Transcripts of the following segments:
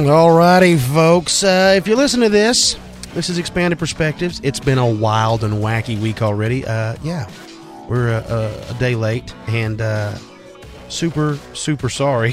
All righty, folks. If you listen to this is Expanded Perspectives. It's been a wild and wacky week already. We're a day late, and super sorry.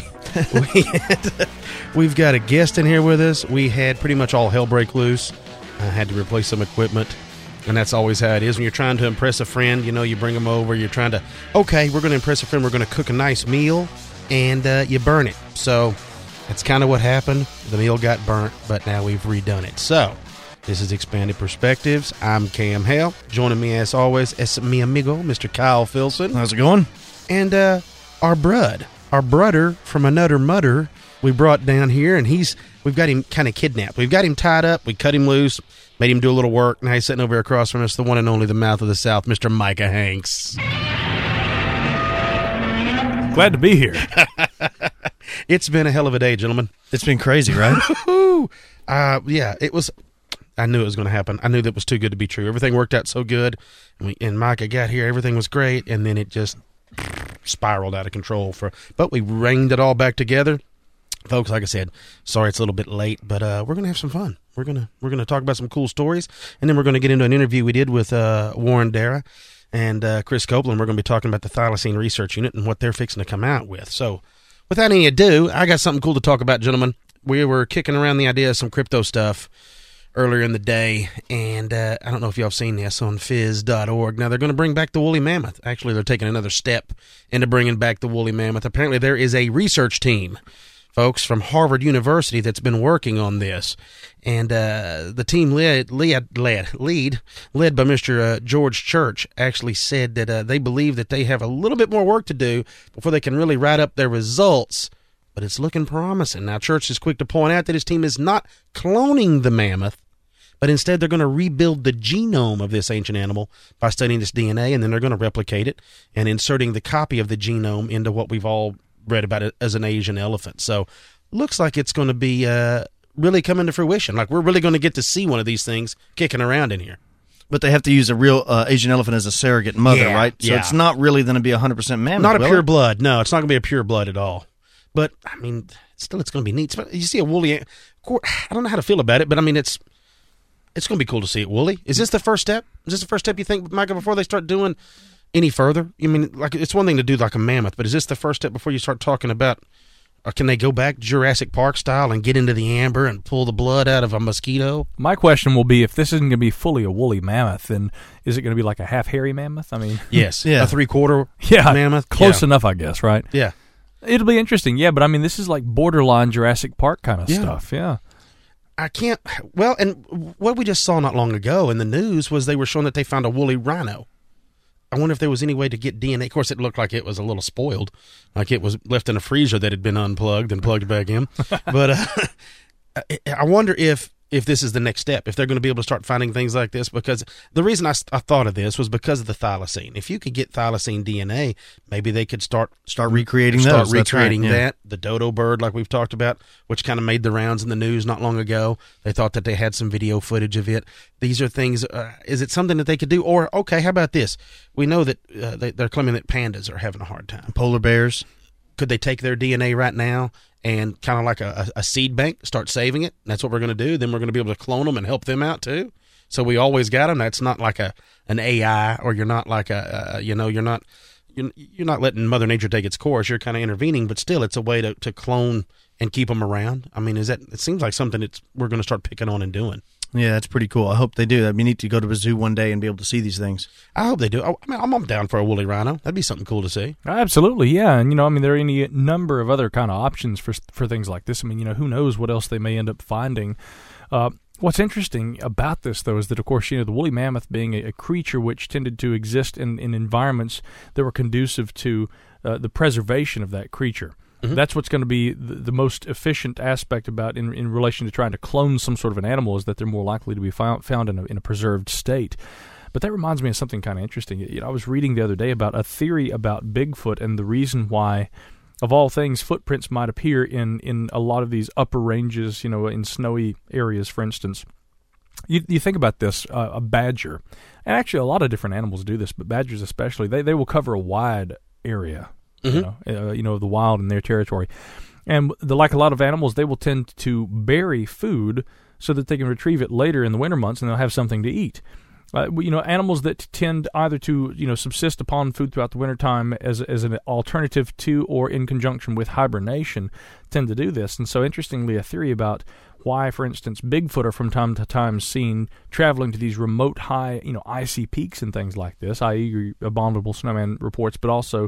We've got a guest in here with us. We had pretty much all hell break loose. I had to replace some equipment, and that's always how it is. When you're trying to impress a friend, you bring them over. You're trying to, okay, we're going to impress a friend. We're going to cook a nice meal, and you burn it. So that's kind of what happened. The meal got burnt, but now we've redone it. So this is Expanded Perspectives. I'm Cam Hale. Joining me, as always, es mi amigo, Mr. Kyle Filson. How's it going? And our brother from another mother we brought down here, and we've got him kind of kidnapped. We've got him tied up. We cut him loose, made him do a little work. Now he's sitting over across from us, the one and only, the mouth of the South, Mr. Micah Hanks. Glad to be here. It's been a hell of a day, gentlemen. It's been crazy, right? Yeah, it was. I knew it was going to happen. I knew that was too good to be true. Everything worked out so good, and Micah got here. Everything was great, and then it just spiraled out of control. But we reined it all back together, folks. Like I said, sorry it's a little bit late, but we're gonna have some fun. We're gonna talk about some cool stories, and then we're gonna get into an interview we did with Warren Dara and Chris Copeland. We're gonna be talking about the Thylacine Research Unit and what they're fixing to come out with. So, without any ado, I got something cool to talk about, gentlemen. We were kicking around the idea of some crypto stuff earlier in the day, and I don't know if y'all have seen this on phys.org. Now, they're going to bring back the woolly mammoth. Actually, they're taking another step into bringing back the woolly mammoth. Apparently, there is a research team, folks, from Harvard University that's been working on this, and the team led by Mr. George Church actually said that they believe that they have a little bit more work to do before they can really write up their results, but it's looking promising. Now, Church is quick to point out that his team is not cloning the mammoth, but instead they're going to rebuild the genome of this ancient animal by studying this DNA, and then they're going to replicate it and inserting the copy of the genome into what we've all read about it as an Asian elephant. So looks like it's going to be really coming to fruition. Like, we're really going to get to see one of these things kicking around in here. But they have to use a real Asian elephant as a surrogate mother, right? So it's not really going to be 100% mammoth. Not a pure blood. No, it's not going to be a pure blood at all. But, I mean, still it's going to be neat. You see a woolly, I don't know how to feel about it, but I mean, it's going to be cool to see it woolly. Is this the first step? Is this the first step, you think, Micah, before they start doing any further? I mean, like, it's one thing to do like a mammoth, but is this the first step before you start talking about, or can they go back Jurassic Park style and get into the amber and pull the blood out of a mosquito? My question will be, if this isn't going to be fully a woolly mammoth, then is it going to be like a half hairy mammoth? I mean, yes, yeah. A 3/4 mammoth. Close enough, I guess, right? Yeah. It'll be interesting, yeah, but I mean, this is like borderline Jurassic Park kind of stuff, yeah. I can't, well, and what we just saw not long ago in the news was they were showing that they found a woolly rhino. I wonder if there was any way to get DNA. Of course, it looked like it was a little spoiled, like it was left in a freezer that had been unplugged and plugged back in. But I wonder if this is the next step, if they're going to be able to start finding things like this, because the reason I thought of this was because of the thylacine. If you could get thylacine DNA, maybe they could start recreating that. Right, The dodo bird, like we've talked about, which kind of made the rounds in the news not long ago. They thought that they had some video footage of it. These are things, is it something that they could do? Or, okay, how about this? We know that they're claiming that pandas are having a hard time. Polar bears. Could they take their DNA right now and kind of like a seed bank, start saving it? That's what we're going to do. Then we're going to be able to clone them and help them out too. So we always got them. That's not like an AI, or you're not like you're not letting Mother Nature take its course. You're kind of intervening, but still, it's a way to clone and keep them around. I mean, it seems like something we're going to start picking on and doing. Yeah, that's pretty cool. I hope they do. That'd be neat to go to a zoo one day and be able to see these things. I hope they do. I mean, I'm down for a woolly rhino. That'd be something cool to see. Absolutely, yeah. And, I mean, there are any number of other kind of options for things like this. I mean, who knows what else they may end up finding. What's interesting about this, though, is that, of course, the woolly mammoth being a creature which tended to exist in environments that were conducive to the preservation of that creature. Mm-hmm. That's what's going to be the most efficient aspect about in relation to trying to clone some sort of an animal, is that they're more likely to be found in a preserved state. But that reminds me of something kind of interesting. I was reading the other day about a theory about Bigfoot and the reason why, of all things, footprints might appear in a lot of these upper ranges, in snowy areas, for instance. You think about this, a badger, and actually a lot of different animals do this, but badgers especially, they will cover a wide area, of the wild in their territory. And like a lot of animals, they will tend to bury food so that they can retrieve it later in the winter months and they'll have something to eat. Animals that tend either to subsist upon food throughout the wintertime as an alternative to or in conjunction with hibernation tend to do this. And so interestingly, a theory about why, for instance, Bigfoot are from time to time seen traveling to these remote high, icy peaks and things like this, i.e. abominable snowman reports, but also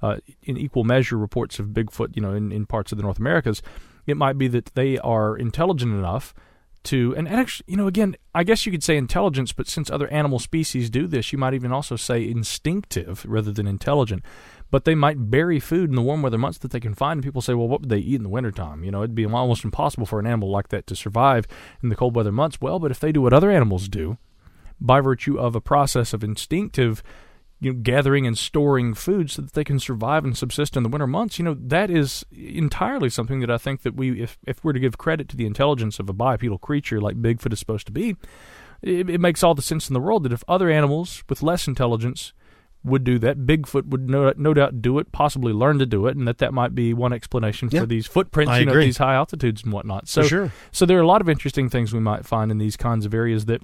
in equal measure reports of Bigfoot, in parts of the North Americas. It might be that they are intelligent enough to, and actually, again, I guess you could say intelligence, but since other animal species do this, you might even also say instinctive rather than intelligent. But they might bury food in the warm weather months that they can find, and people say, well, what would they eat in the wintertime? It'd be almost impossible for an animal like that to survive in the cold weather months. Well, but if they do what other animals do, by virtue of a process of instinctive gathering and storing food so that they can survive and subsist in the winter months, that is entirely something that I think that if we're to give credit to the intelligence of a bipedal creature like Bigfoot is supposed to be, it makes all the sense in the world that if other animals with less intelligence would do that, Bigfoot would no doubt do it, possibly learn to do it, and that might be one explanation for these footprints, at these high altitudes and whatnot. So, for sure. So there are a lot of interesting things we might find in these kinds of areas that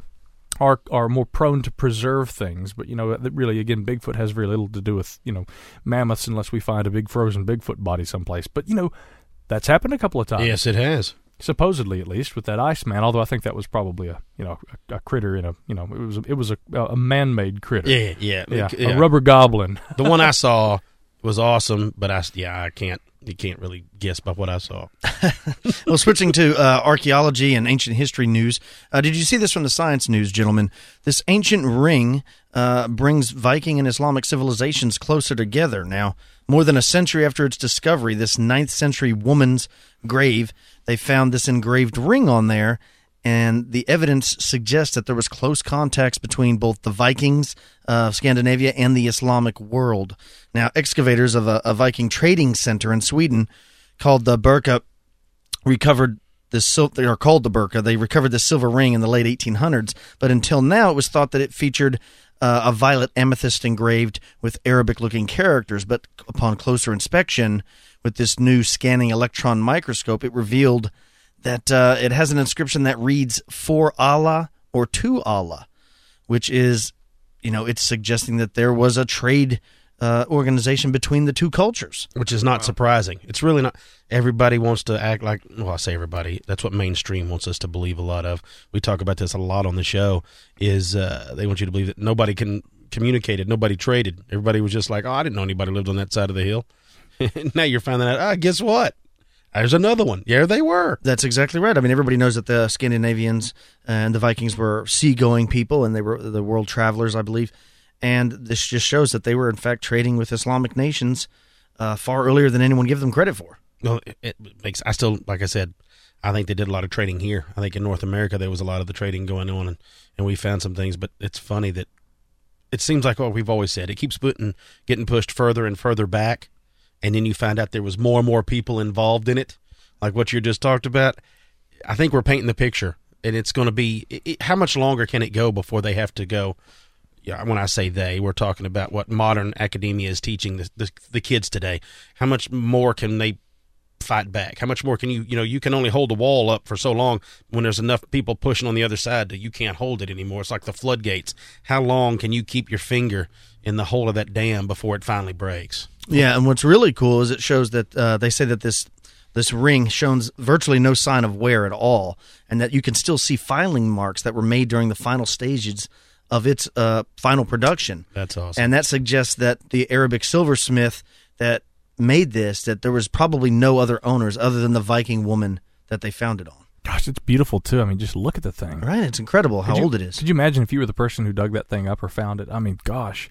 are more prone to preserve things, but really, again, Bigfoot has very little to do with mammoths unless we find a big frozen Bigfoot body someplace. But that's happened a couple of times. Yes, it has. Supposedly, at least, with that Iceman. Although I think that was probably a critter in it was a man-made critter. Yeah. A rubber goblin. The one I saw was awesome, but I can't. You can't really guess by what I saw. Well, switching to archaeology and ancient history news, did you see this from the Science News, gentlemen? This ancient ring brings Viking and Islamic civilizations closer together. Now, more than a century after its discovery, this 9th century woman's grave, they found this engraved ring on there, and the evidence suggests that there was close contacts between both the Vikings of Scandinavia and the Islamic world. Now, excavators of a Viking trading center in Sweden called the Birka recovered this. They are called the Birka. They recovered this silver ring in the late 1800s, but until now, it was thought that it featured a violet amethyst engraved with Arabic-looking characters. But upon closer inspection, with this new scanning electron microscope, it revealed that it has an inscription that reads "For Allah" or "To Allah," which is, it's suggesting that there was a trade organization between the two cultures. Which is not surprising. It's really not. Everybody wants to act like, well, I say everybody. That's what mainstream wants us to believe a lot of. We talk about this a lot on the show, is they want you to believe that nobody communicated, nobody traded. Everybody was just like, oh, I didn't know anybody lived on that side of the hill. Now you're finding out, guess what? There's another one. Yeah, they were. That's exactly right. I mean, everybody knows that the Scandinavians and the Vikings were seagoing people, and they were the world travelers, I believe. And this just shows that they were, in fact, trading with Islamic nations far earlier than anyone gave them credit for. Well, it makes. I still, like I said, I think they did a lot of trading here. I think in North America there was a lot of the trading going on, and we found some things. But it's funny that it seems like what we've always said. It keeps getting pushed further and further back. And then you find out there was more and more people involved in it, like what you just talked about. I think we're painting the picture, and it's going to be how much longer can it go before they have to go? Yeah, when I say they, we're talking about what modern academia is teaching the kids today. How much more can they fight back? How much more can you can only hold the wall up for so long when there's enough people pushing on the other side that you can't hold it anymore. It's like the floodgates. How long can you keep your finger in the hole of that dam before it finally breaks? Yeah, and what's really cool is it shows that they say that this ring shows virtually no sign of wear at all, and that you can still see filing marks that were made during the final stages of its final production. That's awesome. And that suggests that the Arabic silversmith that made this, that there was probably no other owners other than the Viking woman that they found it on. Gosh, it's beautiful, too. I mean, just look at the thing. Right, it's incredible how old it is. Could you imagine if you were the person who dug that thing up or found it? I mean, gosh.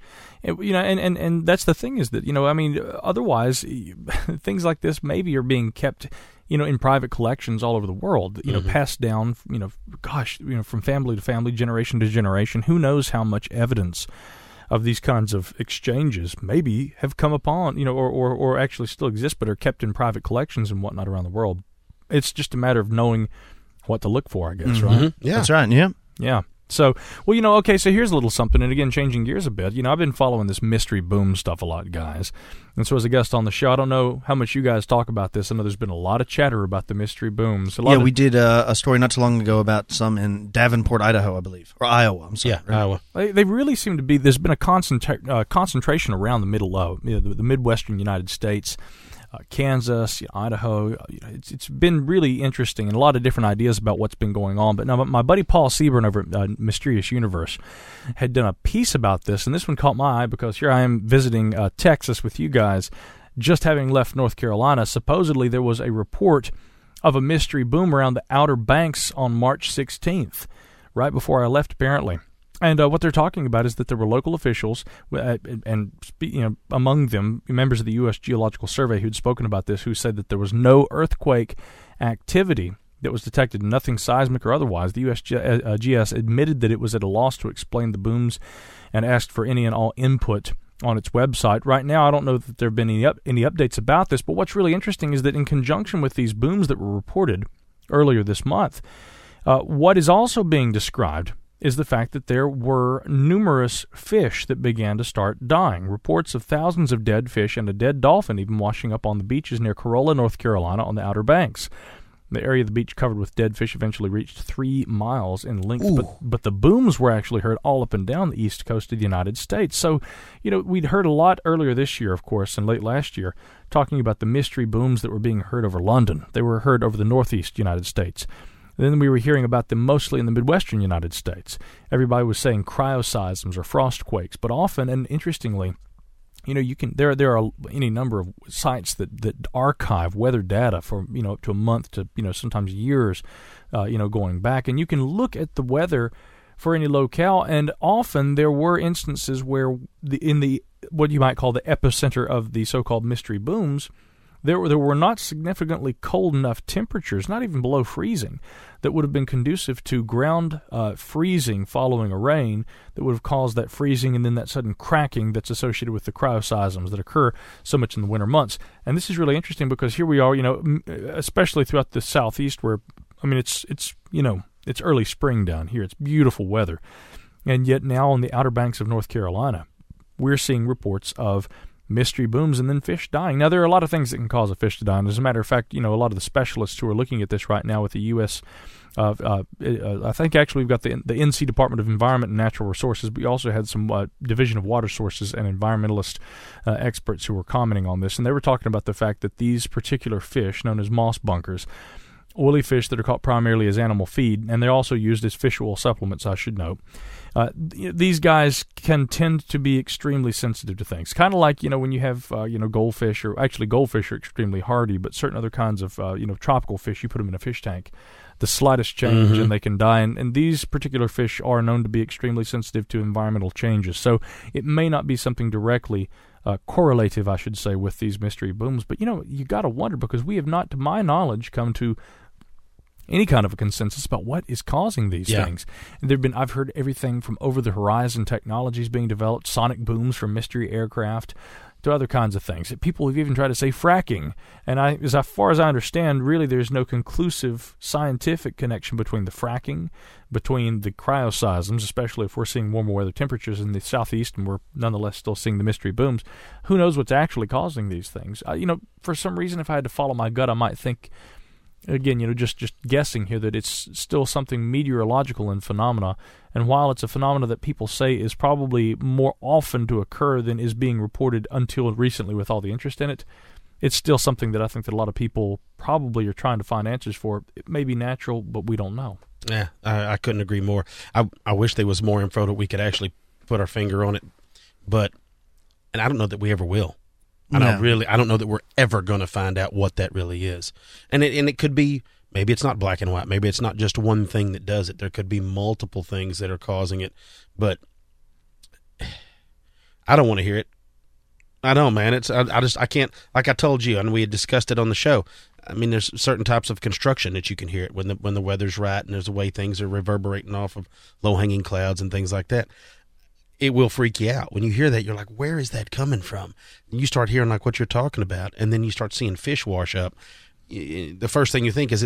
And that's the thing is that, otherwise, things like this maybe are being kept, in private collections all over the world, passed down, from family to family, generation to generation. Who knows how much evidence of these kinds of exchanges maybe have come upon, or actually still exist, but are kept in private collections and whatnot around the world. It's just a matter of knowing what to look for, I guess, right? Yeah. That's right, yeah. Yeah. So, well, okay, so here's a little something, and again, changing gears a bit. I've been following this mystery boom stuff a lot, guys. And so as a guest on the show, I don't know how much you guys talk about this. I know there's been a lot of chatter about the mystery booms. We did a story not too long ago about some in Davenport, Idaho, I believe. Or Iowa, I'm sorry. Yeah, right? Iowa. They really seem to be, there's been a concentration around the middle of, the Midwestern United States, Kansas, Idaho. It's been really interesting and a lot of different ideas about what's been going on. But now my buddy Paul Seaburn over at Mysterious Universe had done a piece about this, and this one caught my eye because here I am visiting Texas with you guys, just having left North Carolina. Supposedly there was a report of a mystery boom around the Outer Banks on March 16th, right before I left apparently. And what they're talking about is that there were local officials, and among them members of the U.S. Geological Survey who'd spoken about this, who said that there was no earthquake activity that was detected, nothing seismic or otherwise. The USGS admitted that it was at a loss to explain the booms and asked for any and all input on its website. Right now, I don't know that there have been any updates about this, but what's really interesting is that in conjunction with these booms that were reported earlier this month, what is also being described is the fact that there were numerous fish that began to start dying. Reports of thousands of dead fish and a dead dolphin even washing up on the beaches near Corolla, North Carolina, on the Outer Banks. The area of the beach covered with dead fish eventually reached 3 miles in length, but the booms were actually heard all up and down the east coast of the United States. So, we'd heard a lot earlier this year, of course, and late last year, talking about the mystery booms that were being heard over London. They were heard over the northeast United States. Then we were hearing about them mostly in the Midwestern United States. Everybody was saying cryoseisms or frost quakes, but often, and interestingly, there are any number of sites that archive weather data for up to a month to sometimes years, going back, and you can look at the weather for any locale, and often there were instances where in the what you might call the epicenter of the so-called mystery booms, there were not significantly cold enough temperatures, not even below freezing, that would have been conducive to ground freezing following a rain that would have caused that freezing and then that sudden cracking that's associated with the cryoseisms that occur so much in the winter months. And this is really interesting because here we are, especially throughout the southeast where, it's early spring down here. It's beautiful weather. And yet now on the Outer Banks of North Carolina, we're seeing reports of mystery booms and then fish dying. Now, there are a lot of things that can cause a fish to die. And as a matter of fact, a lot of the specialists who are looking at this right now with the U.S., I think actually we've got the NC Department of Environment and Natural Resources, but we also had some Division of Water Sources and environmentalist experts who were commenting on this. And they were talking about the fact that these particular fish, known as moss bunkers, oily fish that are caught primarily as animal feed, and they're also used as fish oil supplements, I should note. These guys can tend to be extremely sensitive to things. Kind of like, when you have, goldfish, or actually goldfish are extremely hardy, but certain other kinds of, tropical fish, you put them in a fish tank, the slightest change and they can die. And these particular fish are known to be extremely sensitive to environmental changes. So it may not be something directly correlative, I should say, with these mystery booms. But, you got to wonder, because we have not, to my knowledge, come to any kind of a consensus about what is causing these things. And I've heard everything from over-the-horizon technologies being developed, sonic booms from mystery aircraft, to other kinds of things. People have even tried to say fracking. And as far as I understand, really there's no conclusive scientific connection between the fracking, between the cryoseisms, especially if we're seeing warmer weather temperatures in the southeast and we're nonetheless still seeing the mystery booms. Who knows what's actually causing these things? For some reason, if I had to follow my gut, I might think, again, just guessing here, that it's still something meteorological in phenomena. And while it's a phenomena that people say is probably more often to occur than is being reported until recently with all the interest in it, it's still something that I think that a lot of people probably are trying to find answers for. It may be natural, but we don't know. Yeah, I couldn't agree more. I wish there was more info that we could actually put our finger on it, and I don't know that we ever will. I don't know that we're ever going to find out what that really is. And it could be, maybe it's not black and white. Maybe it's not just one thing that does it. There could be multiple things that are causing it. But I don't want to hear it. I don't, man. I can't, like I told you, and we had discussed it on the show. There's certain types of construction that you can hear it when the weather's right and there's a way things are reverberating off of low-hanging clouds and things like that. It will freak you out. When you hear that, you're like, where is that coming from? And you start hearing like what you're talking about, and then you start seeing fish wash up. The first thing you think is it's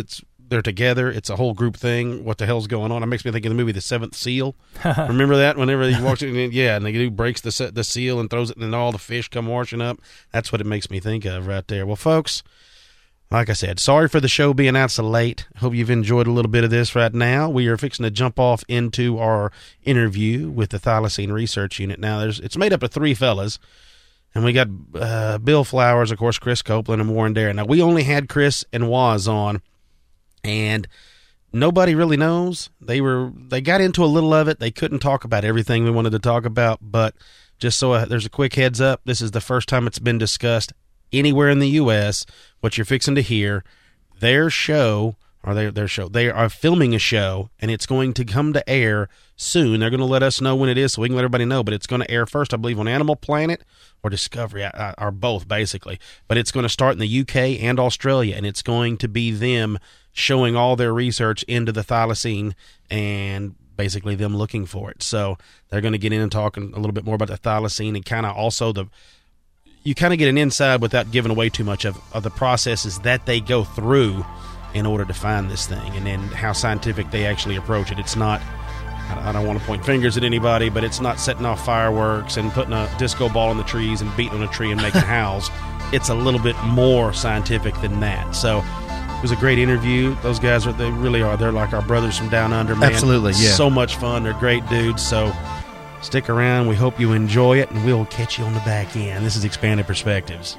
they're together. It's a whole group thing. What the hell's going on? It makes me think of the movie The Seventh Seal. Remember that? Whenever he walks in, yeah, and the dude breaks the seal and throws it, and all the fish come washing up. That's what it makes me think of right there. Well, folks, like I said, sorry for the show being out so late. Hope you've enjoyed a little bit of this right now. We are fixing to jump off into our interview with the Thylacine Research Unit. Now, it's made up of 3 fellas. And we got Bill Flowers, of course, Chris Copeland, and Warren Darren. Now, we only had Chris and Waz on, and nobody really knows. They got into a little of it. They couldn't talk about everything we wanted to talk about, but just so there's a quick heads up, this is the first time it's been discussed anywhere in the U.S. What you're fixing to hear, they are filming a show, and it's going to come to air soon. They're going to let us know when it is so we can let everybody know, but it's going to air first, I believe, on Animal Planet or Discovery, or both, basically. But it's going to start in the UK and Australia, and it's going to be them showing all their research into the thylacine and basically them looking for it. So they're going to get in and talk a little bit more about the thylacine and kind of also you kind of get an inside without giving away too much of the processes that they go through in order to find this thing, and then how scientific they actually approach it. It's not, I don't want to point fingers at anybody, but it's not setting off fireworks and putting a disco ball in the trees and beating on a tree and making howls. It's a little bit more scientific than that. So it was a great interview. Those guys they really are. They're like our brothers from down under, man. Absolutely, yeah. So much fun. They're great dudes. So stick around. We hope you enjoy it, and we'll catch you on the back end. This is Expanded Perspectives.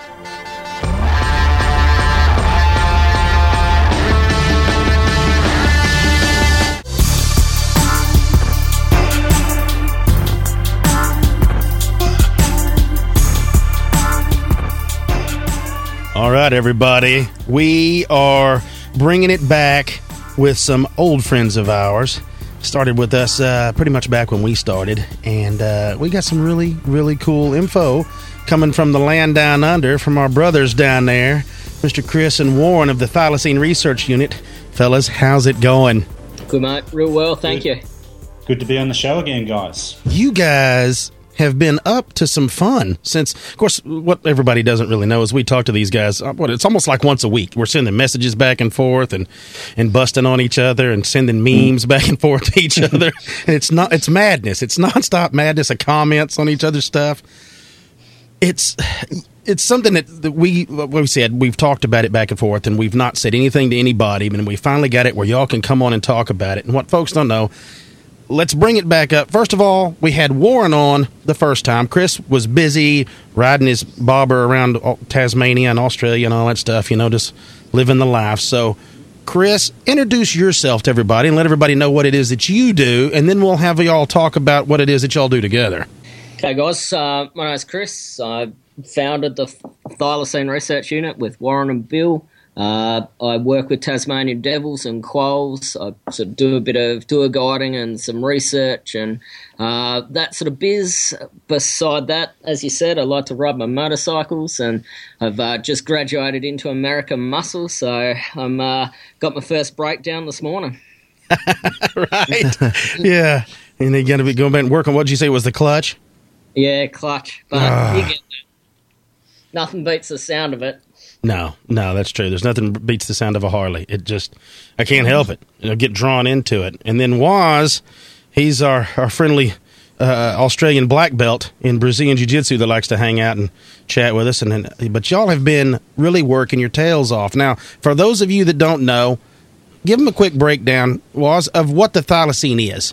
All right, everybody. We are bringing it back with some old friends of ours. Started with us pretty much back when we started, and we got some really, really cool info coming from the land down under, from our brothers down there, Mr. Chris and Warren of the Thylacine Research Unit. Fellas, how's it going? Good, mate. Real well, thank you. Good to be on the show again, guys. You guys have been up to some fun since, of course, what everybody doesn't really know is we talk to these guys, it's almost like once a week. We're sending messages back and forth and busting on each other and sending memes back and forth to each other. And it's madness. It's nonstop madness of comments on each other's stuff. It's something that we said, we've talked about it back and forth, and we've not said anything to anybody, and we finally got it where y'all can come on and talk about it. And what folks don't know, let's bring it back up. First of all, we had Warren on the first time. Chris was busy riding his bobber around Tasmania and Australia and all that stuff, just living the life. So, Chris, introduce yourself to everybody and let everybody know what it is that you do, and then we'll have y'all talk about what it is that y'all do together. Okay, guys. My name's Chris. I founded the Thylacine Research Unit with Warren and Bill. I work with Tasmanian devils and quolls. I sort of do a bit of tour guiding and some research and that sort of biz. Beside that, as you said, I like to ride my motorcycles, and I've just graduated into American Muscle, so I'm got my first breakdown this morning. Right. Yeah. And they're going to be going back and work on, what did you say was the clutch? Yeah, clutch. But you get that. Nothing beats the sound of it. No, that's true. There's nothing beats the sound of a Harley. I can't help it. Get drawn into it. And then Waz, he's our friendly Australian black belt in Brazilian Jiu-Jitsu that likes to hang out and chat with us. But y'all have been really working your tails off. Now, for those of you that don't know, give them a quick breakdown, Waz, of what the thylacine is.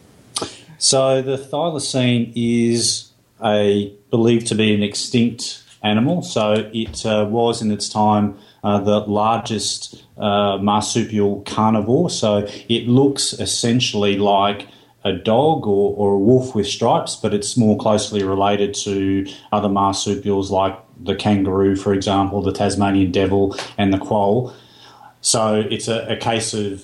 So the thylacine is believed to be an extinct animal. So it was in its time the largest marsupial carnivore. So it looks essentially like a dog or a wolf with stripes, but it's more closely related to other marsupials like the kangaroo, for example, the Tasmanian devil and the quoll. So it's a case of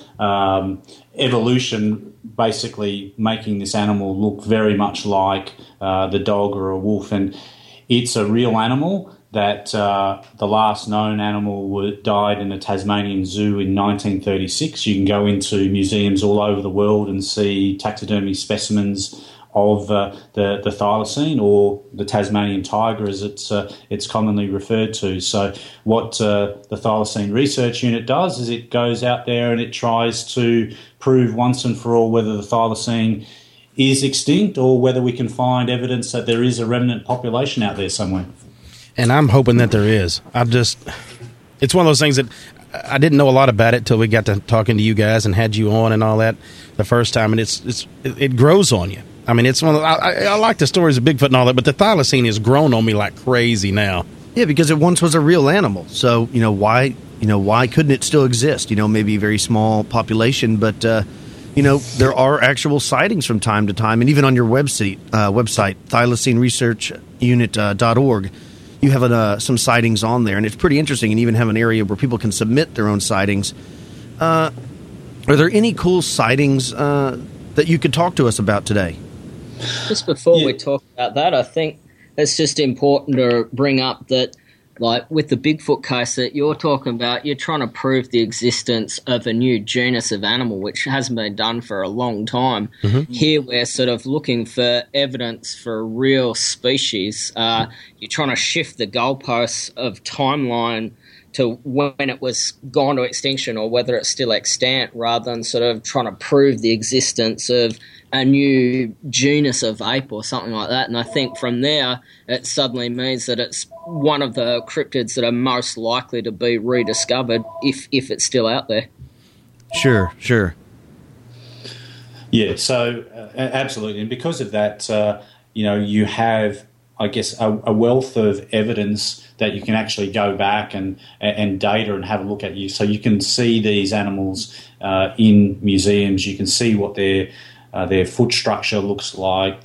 evolution basically making this animal look very much like the dog or a wolf. And it's a real animal that the last known animal died in a Tasmanian zoo in 1936. You can go into museums all over the world and see taxidermy specimens of the thylacine, or the Tasmanian tiger as it's commonly referred to. So what the Thylacine Research Unit does is it goes out there and it tries to prove once and for all whether the thylacine is extinct or whether we can find evidence that there is a remnant population out there somewhere. And I'm hoping that there is. It's one of those things that I didn't know a lot about it till we got to talking to you guys and had you on and all that the first time, and it grows on you. I mean, it's one of I like the stories of Bigfoot and all that, but the thylacine has grown on me like crazy now. Yeah, because it once was a real animal. So, why couldn't it still exist? Maybe a very small population, but there are actual sightings from time to time, and even on your website, thylacineresearchunit.org, you have some sightings on there, and it's pretty interesting, and even have an area where people can submit their own sightings. Are there any cool sightings that you could talk to us about today? Just before we talk about that, I think it's just important to bring up that, like with the Bigfoot case that you're talking about, you're trying to prove the existence of a new genus of animal, which hasn't been done for a long time. Mm-hmm. Here we're sort of looking for evidence for a real species. You're trying to shift the goalposts of timeline to when it was gone to extinction or whether it's still extant, rather than sort of trying to prove the existence of a new genus of ape or something like that. And I think from there, it suddenly means that it's one of the cryptids that are most likely to be rediscovered if it's still out there. Sure. Yeah, so absolutely. And because of that, you have, I guess, a wealth of evidence that you can actually go back and data and have a look at. So you can see these animals in museums. You can see what their foot structure looks like,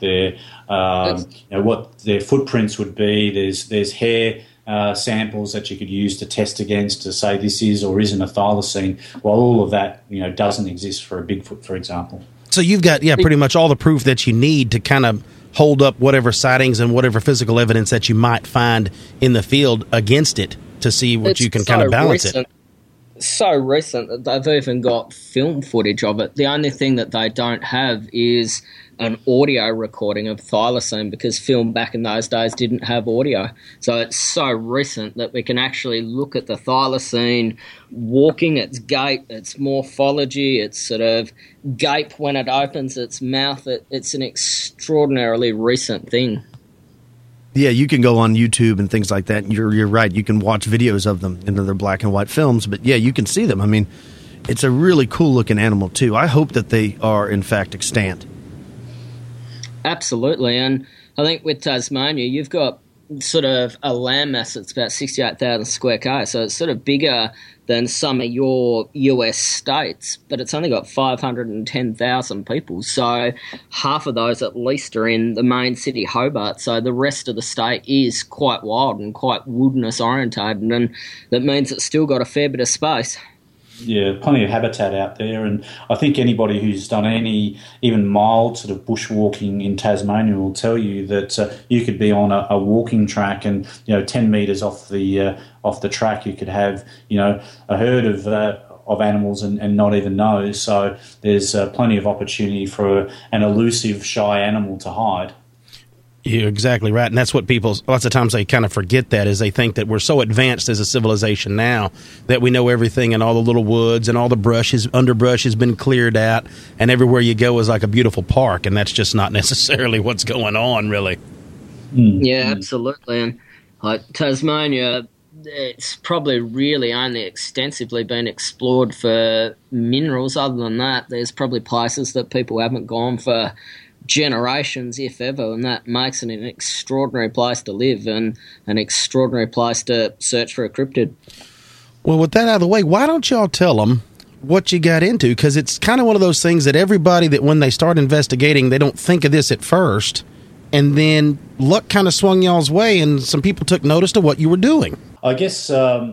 what their footprints would be. There's hair samples that you could use to test against to say this is or isn't a thylacine, while all of that doesn't exist for a Bigfoot, for example. So you've got pretty much all the proof that you need to kind of hold up whatever sightings and whatever physical evidence that you might find in the field against it to see what you can kind of balance it. So recent that they've even got film footage of it. The only thing that they don't have is an audio recording of thylacine, because film back in those days didn't have audio. So it's so recent that we can actually look at the thylacine walking, its gait, its morphology, its sort of gape when it opens its mouth. It's an extraordinarily recent thing. Yeah, you can go on YouTube and things like that. You're right. You can watch videos of them, they're black and white films. But yeah, you can see them. I mean, it's a really cool looking animal too. I hope that they are in fact extant. Absolutely, and I think with Tasmania, you've got sort of a landmass that's about 68,000 square k's, so it's sort of bigger than some of your US states, but it's only got 510,000 people, so half of those at least are in the main city, Hobart, so the rest of the state is quite wild and quite wilderness orientated, and that means it's still got a fair bit of space. Yeah, plenty of habitat out there, and I think anybody who's done any even mild sort of bushwalking in Tasmania will tell you that you could be on a walking track, and 10 metres off the track you could have a herd of animals and not even know. So there's plenty of opportunity for an elusive, shy animal to hide. You're exactly right, and that's what people, lots of times they kind of forget that, is they think that we're so advanced as a civilization now that we know everything, and all the little woods and all the underbrush has been cleared out, and everywhere you go is like a beautiful park, and that's just not necessarily what's going on, really. Yeah, absolutely. And like Tasmania, it's probably really only extensively been explored for minerals. Other than that, there's probably places that people haven't gone for generations, if ever, and that makes it an extraordinary place to live and an extraordinary place to search for a cryptid. Well, with that out of the way, why don't y'all tell them what you got into? Because it's kind of one of those things that everybody, that when they start investigating, they don't think of this at first, and then luck kind of swung y'all's way, and some people took notice to what you were doing. I guess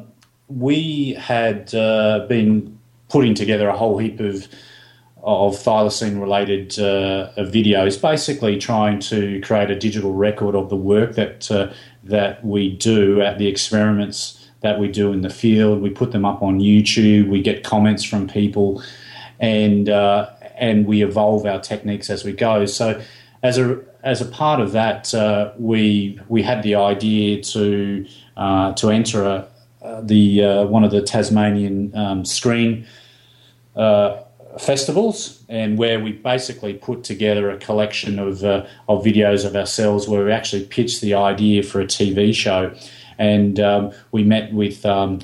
we had been putting together a whole heap of thylacine-related videos, basically trying to create a digital record of the work that we do, at the experiments that we do in the field. We put them up on YouTube. We get comments from people, and we evolve our techniques as we go. So as a part of that, we had the idea to enter one of the Tasmanian screen festivals, and where we basically put together a collection of videos of ourselves where we actually pitched the idea for a TV show. And we met with, a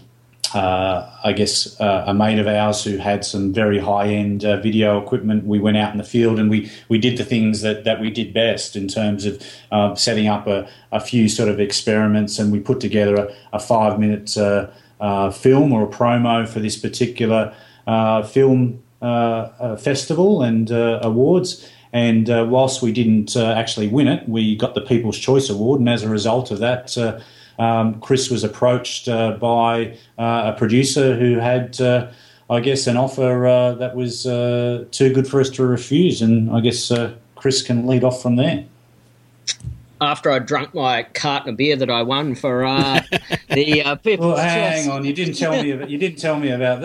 mate of ours who had some very high-end video equipment. We went out in the field and we did the things that we did best in terms of setting up a few sort of experiments, and we put together a 5-minute film or a promo for this particular film festival and awards. And whilst we didn't actually win it, we got the People's Choice Award, and as a result of that, Chris was approached by a producer who had, an offer that was too good for us to refuse, and I guess Chris can lead off from there. After I drunk my carton of beer that I won for the People's Choice. Hang on, you didn't tell me about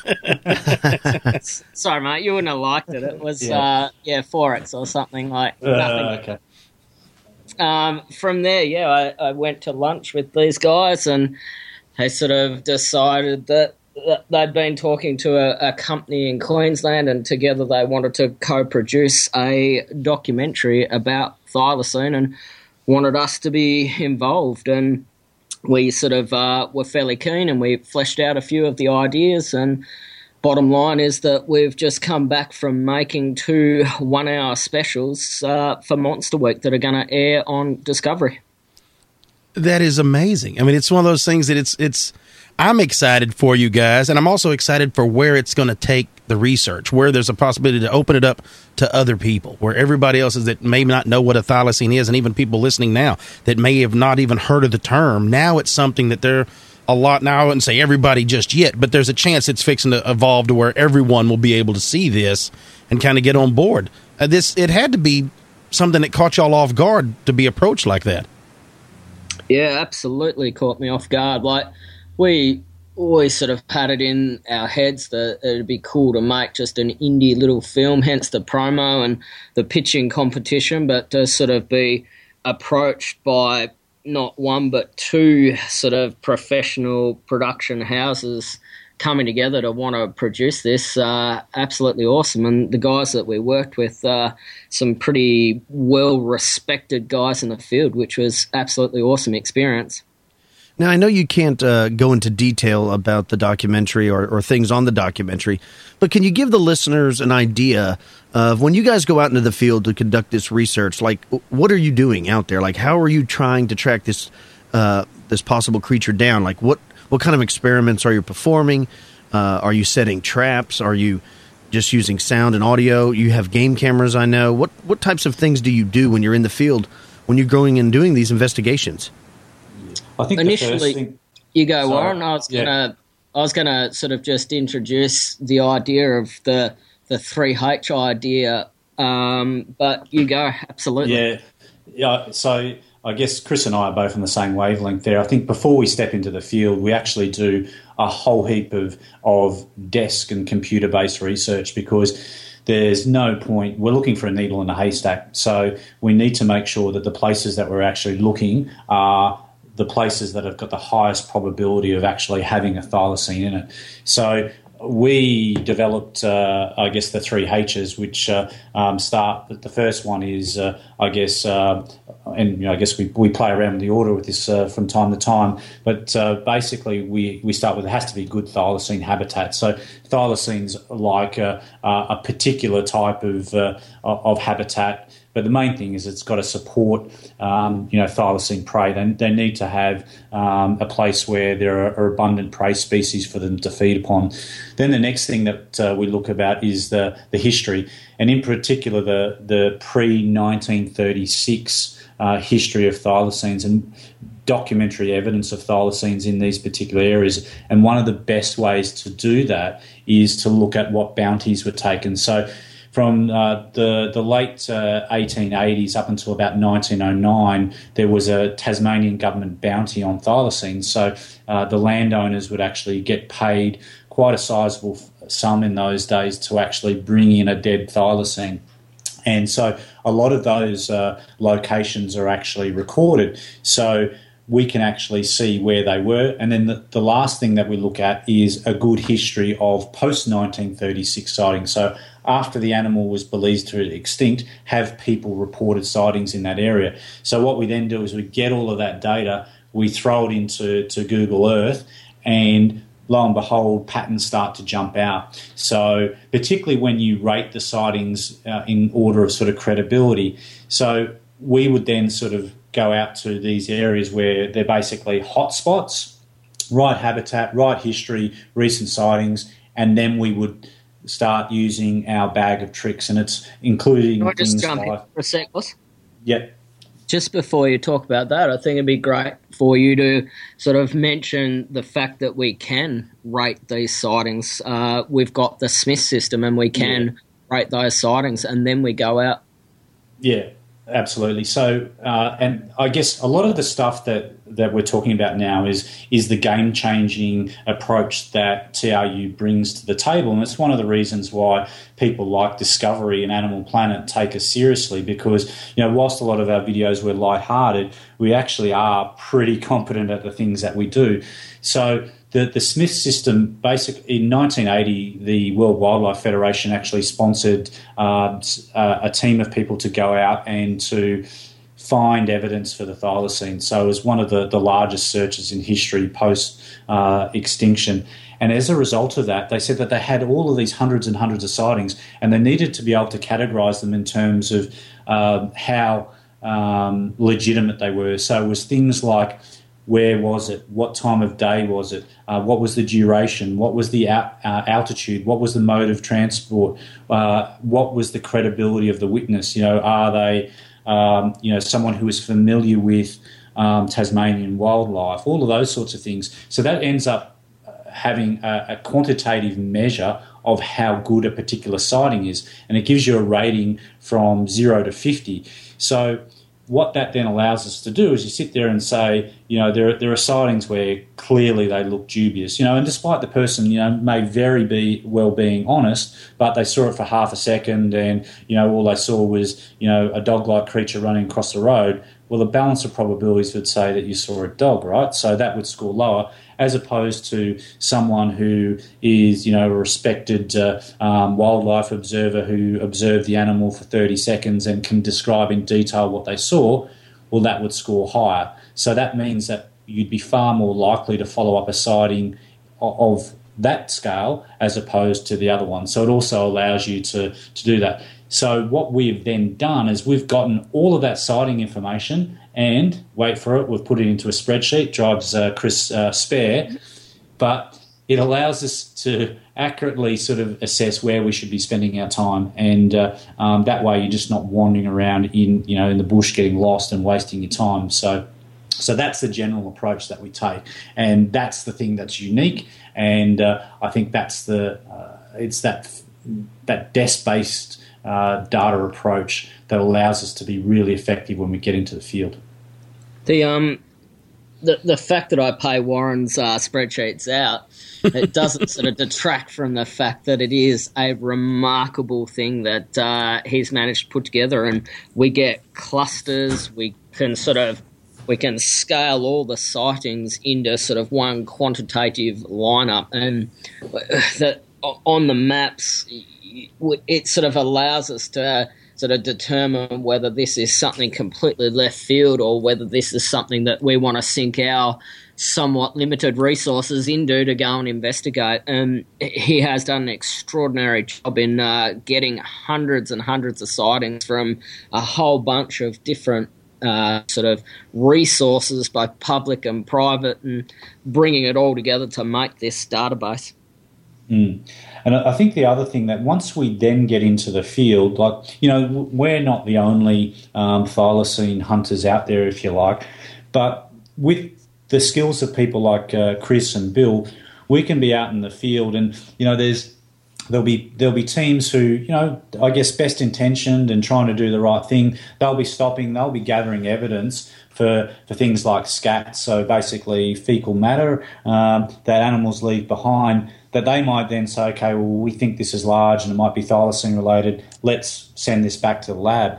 that. Sorry, mate, you wouldn't have liked it. It was Forex or something like. Nothing. Okay. From there, I went to lunch with these guys, and they sort of decided that they'd been talking to a company in Queensland, and together they wanted to co-produce a documentary about thylacine and wanted us to be involved. And we sort of were fairly keen, and we fleshed out a few of the ideas. And bottom line is that we've just come back from making 2 one-hour specials for Monster Week that are going to air on Discovery. That is amazing. I mean, it's one of those things that it's. I'm excited for you guys, and I'm also excited for where it's going to take the research, where there's a possibility to open it up to other people, where everybody else is that may not know what a thylacine is, and even people listening now that may have not even heard of the term. Now it's something that they're a lot. Now I wouldn't say everybody just yet, but there's a chance it's fixing to evolve to where everyone will be able to see this and kind of get on board. It had to be something that caught y'all off guard to be approached like that. Yeah, absolutely caught me off guard. Like, we always sort of had it in our heads that it'd be cool to make just an indie little film, hence the promo and the pitching competition, but to sort of be approached by not one but 2 sort of professional production houses coming together to want to produce this, absolutely awesome. And the guys that we worked with, some pretty well-respected guys in the field, which was absolutely awesome experience. Now, I know you can't go into detail about the documentary or things on the documentary, but can you give the listeners an idea of when you guys go out into the field to conduct this research, like what are you doing out there? Like, how are you trying to track this possible creature down? Like, what kind of experiments are you performing? Are you setting traps? Are you just using sound and audio? You have game cameras, I know. What types of things do you do when you're in the field, when you're going and doing these investigations? I think initially, the first thing, you go, Warren. I was gonna sort of just introduce the idea of the 3H idea, but you go, absolutely. Yeah. So I guess Chris and I are both on the same wavelength there. I think before we step into the field, we actually do a whole heap of desk and computer-based research, because there's no point. We're looking for a needle in a haystack, so we need to make sure that the places that we're actually looking are the places that have got the highest probability of actually having a thylacine in it. So we developed, the 3Hs, which start. The first one is, we play around with the order with this from time to time. But basically, we start with it has to be good thylacine habitat. So thylacines like a particular type of habitat. But the main thing is it's got to support, thylacine prey. They need to have a place where there are abundant prey species for them to feed upon. Then the next thing that we look about is the history, and in particular the pre-1936 history of thylacines and documentary evidence of thylacines in these particular areas. And one of the best ways to do that is to look at what bounties were taken. So from the late 1880s up until about 1909, there was a Tasmanian government bounty on thylacines. So the landowners would actually get paid quite a sizable sum in those days to actually bring in a dead thylacine. And so a lot of those locations are actually recorded. So we can actually see where they were. And then the last thing that we look at is a good history of post-1936 sightings. So after the animal was believed to be extinct, have people reported sightings in that area. So what we then do is we get all of that data, we throw it into Google Earth, and lo and behold, patterns start to jump out. So particularly when you rate the sightings in order of sort of credibility. So we would then sort of go out to these areas where they're basically hotspots, right habitat, right history, recent sightings, and then we would start using our bag of tricks, and it's including Can I just things jump in like... for a sec, Ross? Yep. Just before you talk about that, I think it'd be great for you to sort of mention the fact that we can rate these sightings. We've got the Smith system, and we can rate those sightings, and then we go out. Yeah, absolutely. So, and I guess a lot of the stuff that we're talking about now is the game-changing approach that TRU brings to the table, and it's one of the reasons why people like Discovery and Animal Planet take us seriously, because, you know, whilst a lot of our videos were lighthearted, we actually are pretty competent at the things that we do. So the Smith system, basically in 1980, the World Wildlife Federation actually sponsored a team of people to go out and to find evidence for the thylacine. So it was one of the largest searches in history post-extinction. And as a result of that, they said that they had all of these hundreds and hundreds of sightings, and they needed to be able to categorise them in terms of how legitimate they were. So it was things like, where was it? What time of day was it? What was the duration? What was the altitude? What was the mode of transport? What was the credibility of the witness? You know, are they someone who is familiar with Tasmanian wildlife? All of those sorts of things. So that ends up having a quantitative measure of how good a particular sighting is, and it gives you a rating from 0 to 50. So what that then allows us to do is you sit there and say, you know, there are sightings where clearly they look dubious, you know, and despite the person, you know, may being honest, but they saw it for half a second and, you know, all they saw was, you know, a dog-like creature running across the road. Well, the balance of probabilities would say that you saw a dog, right? So that would score lower, as opposed to someone who is, you know, a respected wildlife observer who observed the animal for 30 seconds and can describe in detail what they saw. Well, that would score higher. So that means that you'd be far more likely to follow up a sighting of that scale as opposed to the other one. So it also allows you to do that. So what we've then done is we've gotten all of that sighting information and, wait for it, we've put it into a spreadsheet, drives Chris spare, but it allows us to accurately sort of assess where we should be spending our time, and that way you're just not wandering around in the bush getting lost and wasting your time. So that's the general approach that we take, and that's the thing that's unique, and I think that's it's that desk-based data approach that allows us to be really effective when we get into the field. The fact that I pay Warren's spreadsheets out, it doesn't sort of detract from the fact that it is a remarkable thing that he's managed to put together, and we get clusters. We can scale all the sightings into sort of one quantitative lineup, and that on the maps, it sort of allows us to sort of determine whether this is something completely left field or whether this is something that we want to sink our somewhat limited resources into to go and investigate. And he has done an extraordinary job in getting hundreds and hundreds of sightings from a whole bunch of different sort of resources, both public and private, and bringing it all together to make this database. And I think the other thing that once we then get into the field, like, you know, we're not the only thylacine hunters out there, if you like, but with the skills of people like Chris and Bill, we can be out in the field, and, you know, there'll be teams who, you know, I guess best intentioned and trying to do the right thing. They'll be stopping, they'll be gathering evidence for things like scat, so basically fecal matter that animals leave behind. that they might then say, okay, well, we think this is large and it might be thylacine related. Let's send this back to the lab.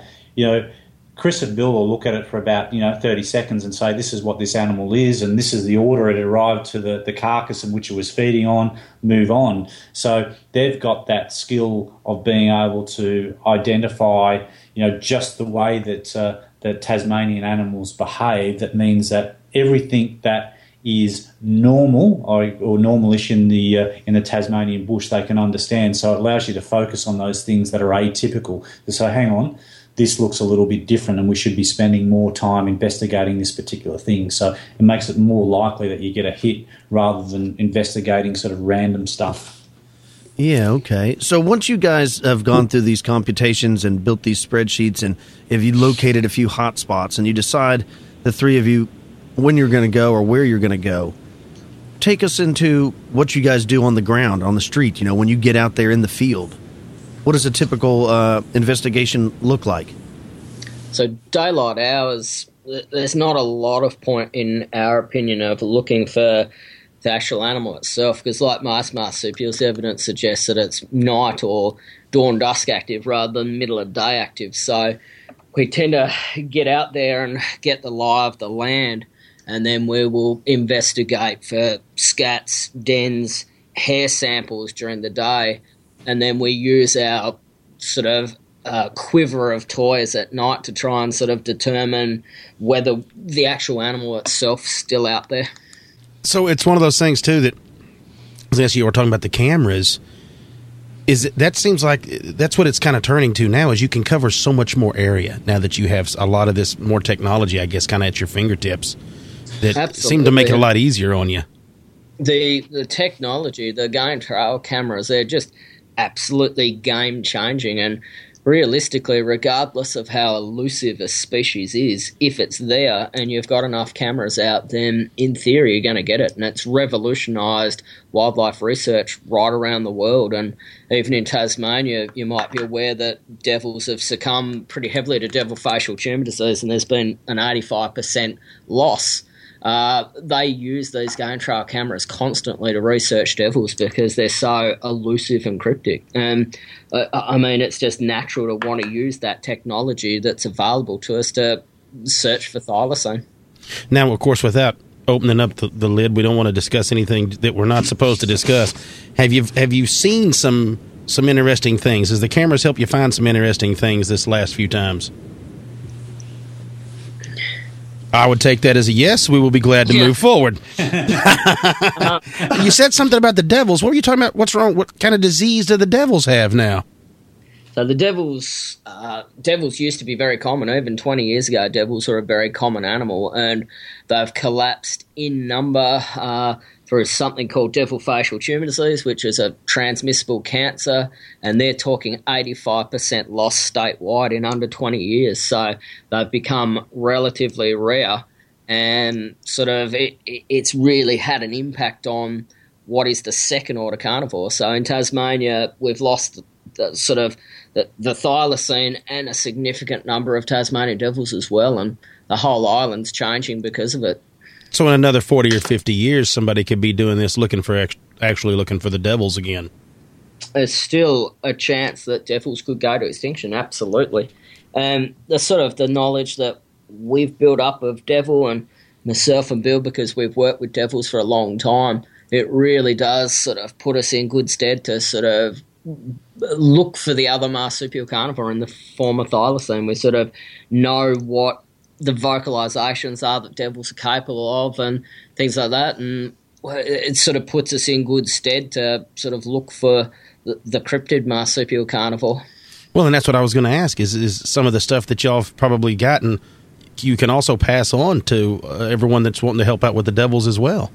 Chris and Bill will look at it for about 30 seconds and say, this is what this animal is, and this is the order it arrived to the carcass in which it was feeding on, move on. So they've got that skill of being able to identify just the way that Tasmanian animals behave. That means that everything that is normal or normalish in the Tasmanian bush they can understand. So it allows you to focus on those things that are atypical. So hang on, this looks a little bit different and we should be spending more time investigating this particular thing. So it makes it more likely that you get a hit rather than investigating sort of random stuff. Yeah, okay. So once you guys have gone through these computations and built these spreadsheets, and if you located a few hot spots and you decide, the three of you, when you're going to go or where you're going to go, take us into what you guys do on the ground, on the street, when you get out there in the field. What does a typical investigation look like? So daylight hours, there's not a lot of point, in our opinion, of looking for the actual animal itself, because like most marsupials, evidence suggests that it's night or dawn dusk active rather than middle of day active. So we tend to get out there and get the lie of the land, and then we will investigate for scats, dens, hair samples during the day. And then we use our sort of quiver of toys at night to try and sort of determine whether the actual animal itself is still out there. So it's one of those things, too, that, as you were talking about the cameras, that seems like that's what it's kind of turning to now, is you can cover so much more area now that you have a lot of this more technology, I guess, kind of at your fingertips, that Absolutely. Seem to make it a lot easier on you. The technology, the game trail cameras, they're just absolutely game-changing, and realistically, regardless of how elusive a species is, if it's there and you've got enough cameras out, then in theory you're going to get it. And it's revolutionised wildlife research right around the world. And even in Tasmania, you might be aware that devils have succumbed pretty heavily to devil facial tumour disease, and there's been an 85% loss. They use these game trail cameras constantly to research devils because they're so elusive and cryptic. And it's just natural to want to use that technology that's available to us to search for thylacine. Now, of course, without opening up the lid, we don't want to discuss anything that we're not supposed to discuss. Have you seen some interesting things? Has the cameras helped you find some interesting things this last few times? I would take that as a yes. We will be glad to move forward. You said something about the devils. What were you talking about? What's wrong? What kind of disease do the devils have now? So the devils used to be very common. Even 20 years ago, devils were a very common animal, and they've collapsed in number through something called devil facial tumour disease, which is a transmissible cancer, and they're talking 85% loss statewide in under 20 years. So they've become relatively rare, and sort of it's really had an impact on what is the second order carnivore. So in Tasmania, we've lost the thylacine and a significant number of Tasmanian devils as well, and the whole island's changing because of it. So in another 40 or 50 years, somebody could be doing this, actually looking for the devils again. There's still a chance that devils could go to extinction, absolutely. And the sort of the knowledge that we've built up of devil, and myself and Bill, because we've worked with devils for a long time, it really does sort of put us in good stead to sort of look for the other marsupial carnivore in the form of thylacine. We sort of know what the vocalizations are that devils are capable of and things like that, and it sort of puts us in good stead to sort of look for the cryptid marsupial carnivore. Well, and that's what I was going to ask, is some of the stuff that y'all have probably gotten, you can also pass on to everyone that's wanting to help out with the devils as well.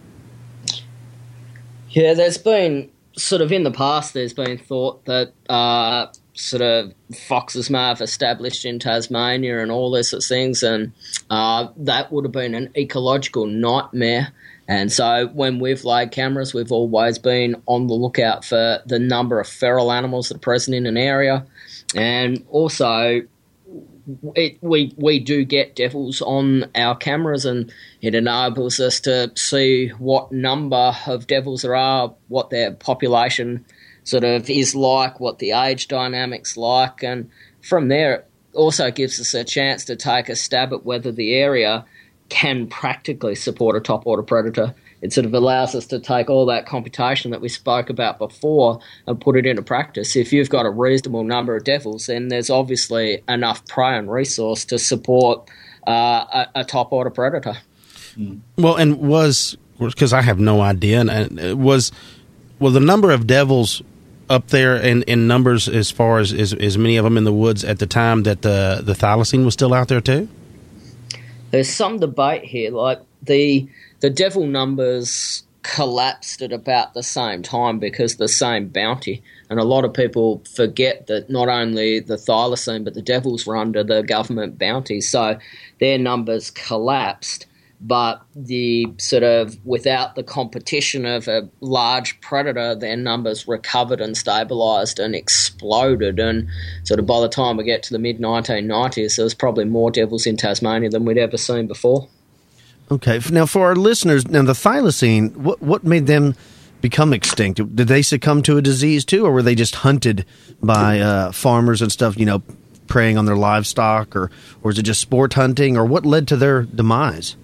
Yeah, there's been sort of in the past, there's been thought that sort of foxes may have established in Tasmania and all these sorts of things, and that would have been an ecological nightmare. And so when we've laid cameras, we've always been on the lookout for the number of feral animals that are present in an area. And also, we do get devils on our cameras, and it enables us to see what number of devils there are, what their population sort of is like, what the age dynamics like, and from there it also gives us a chance to take a stab at whether the area can practically support a top order predator. It sort of allows us to take all that computation that we spoke about before and put it into practice. If you've got a reasonable number of devils, then there's obviously enough prey and resource to support a top order predator. Well, and because I have no idea, and was the number of devils up there in numbers as far as many of them in the woods at the time that the thylacine was still out there too? There's some debate here. Like the devil numbers collapsed at about the same time because the same bounty. And a lot of people forget that not only the thylacine but the devils were under the government bounty. So their numbers collapsed. But the sort of without the competition of a large predator, their numbers recovered and stabilised and exploded. And sort of by the time we get to the mid-1990s, there was probably more devils in Tasmania than we'd ever seen before. Okay. Now, for our listeners, now the thylacine, what made them become extinct? Did they succumb to a disease too, or were they just hunted by farmers and stuff, preying on their livestock, or is it just sport hunting, or what led to their demise?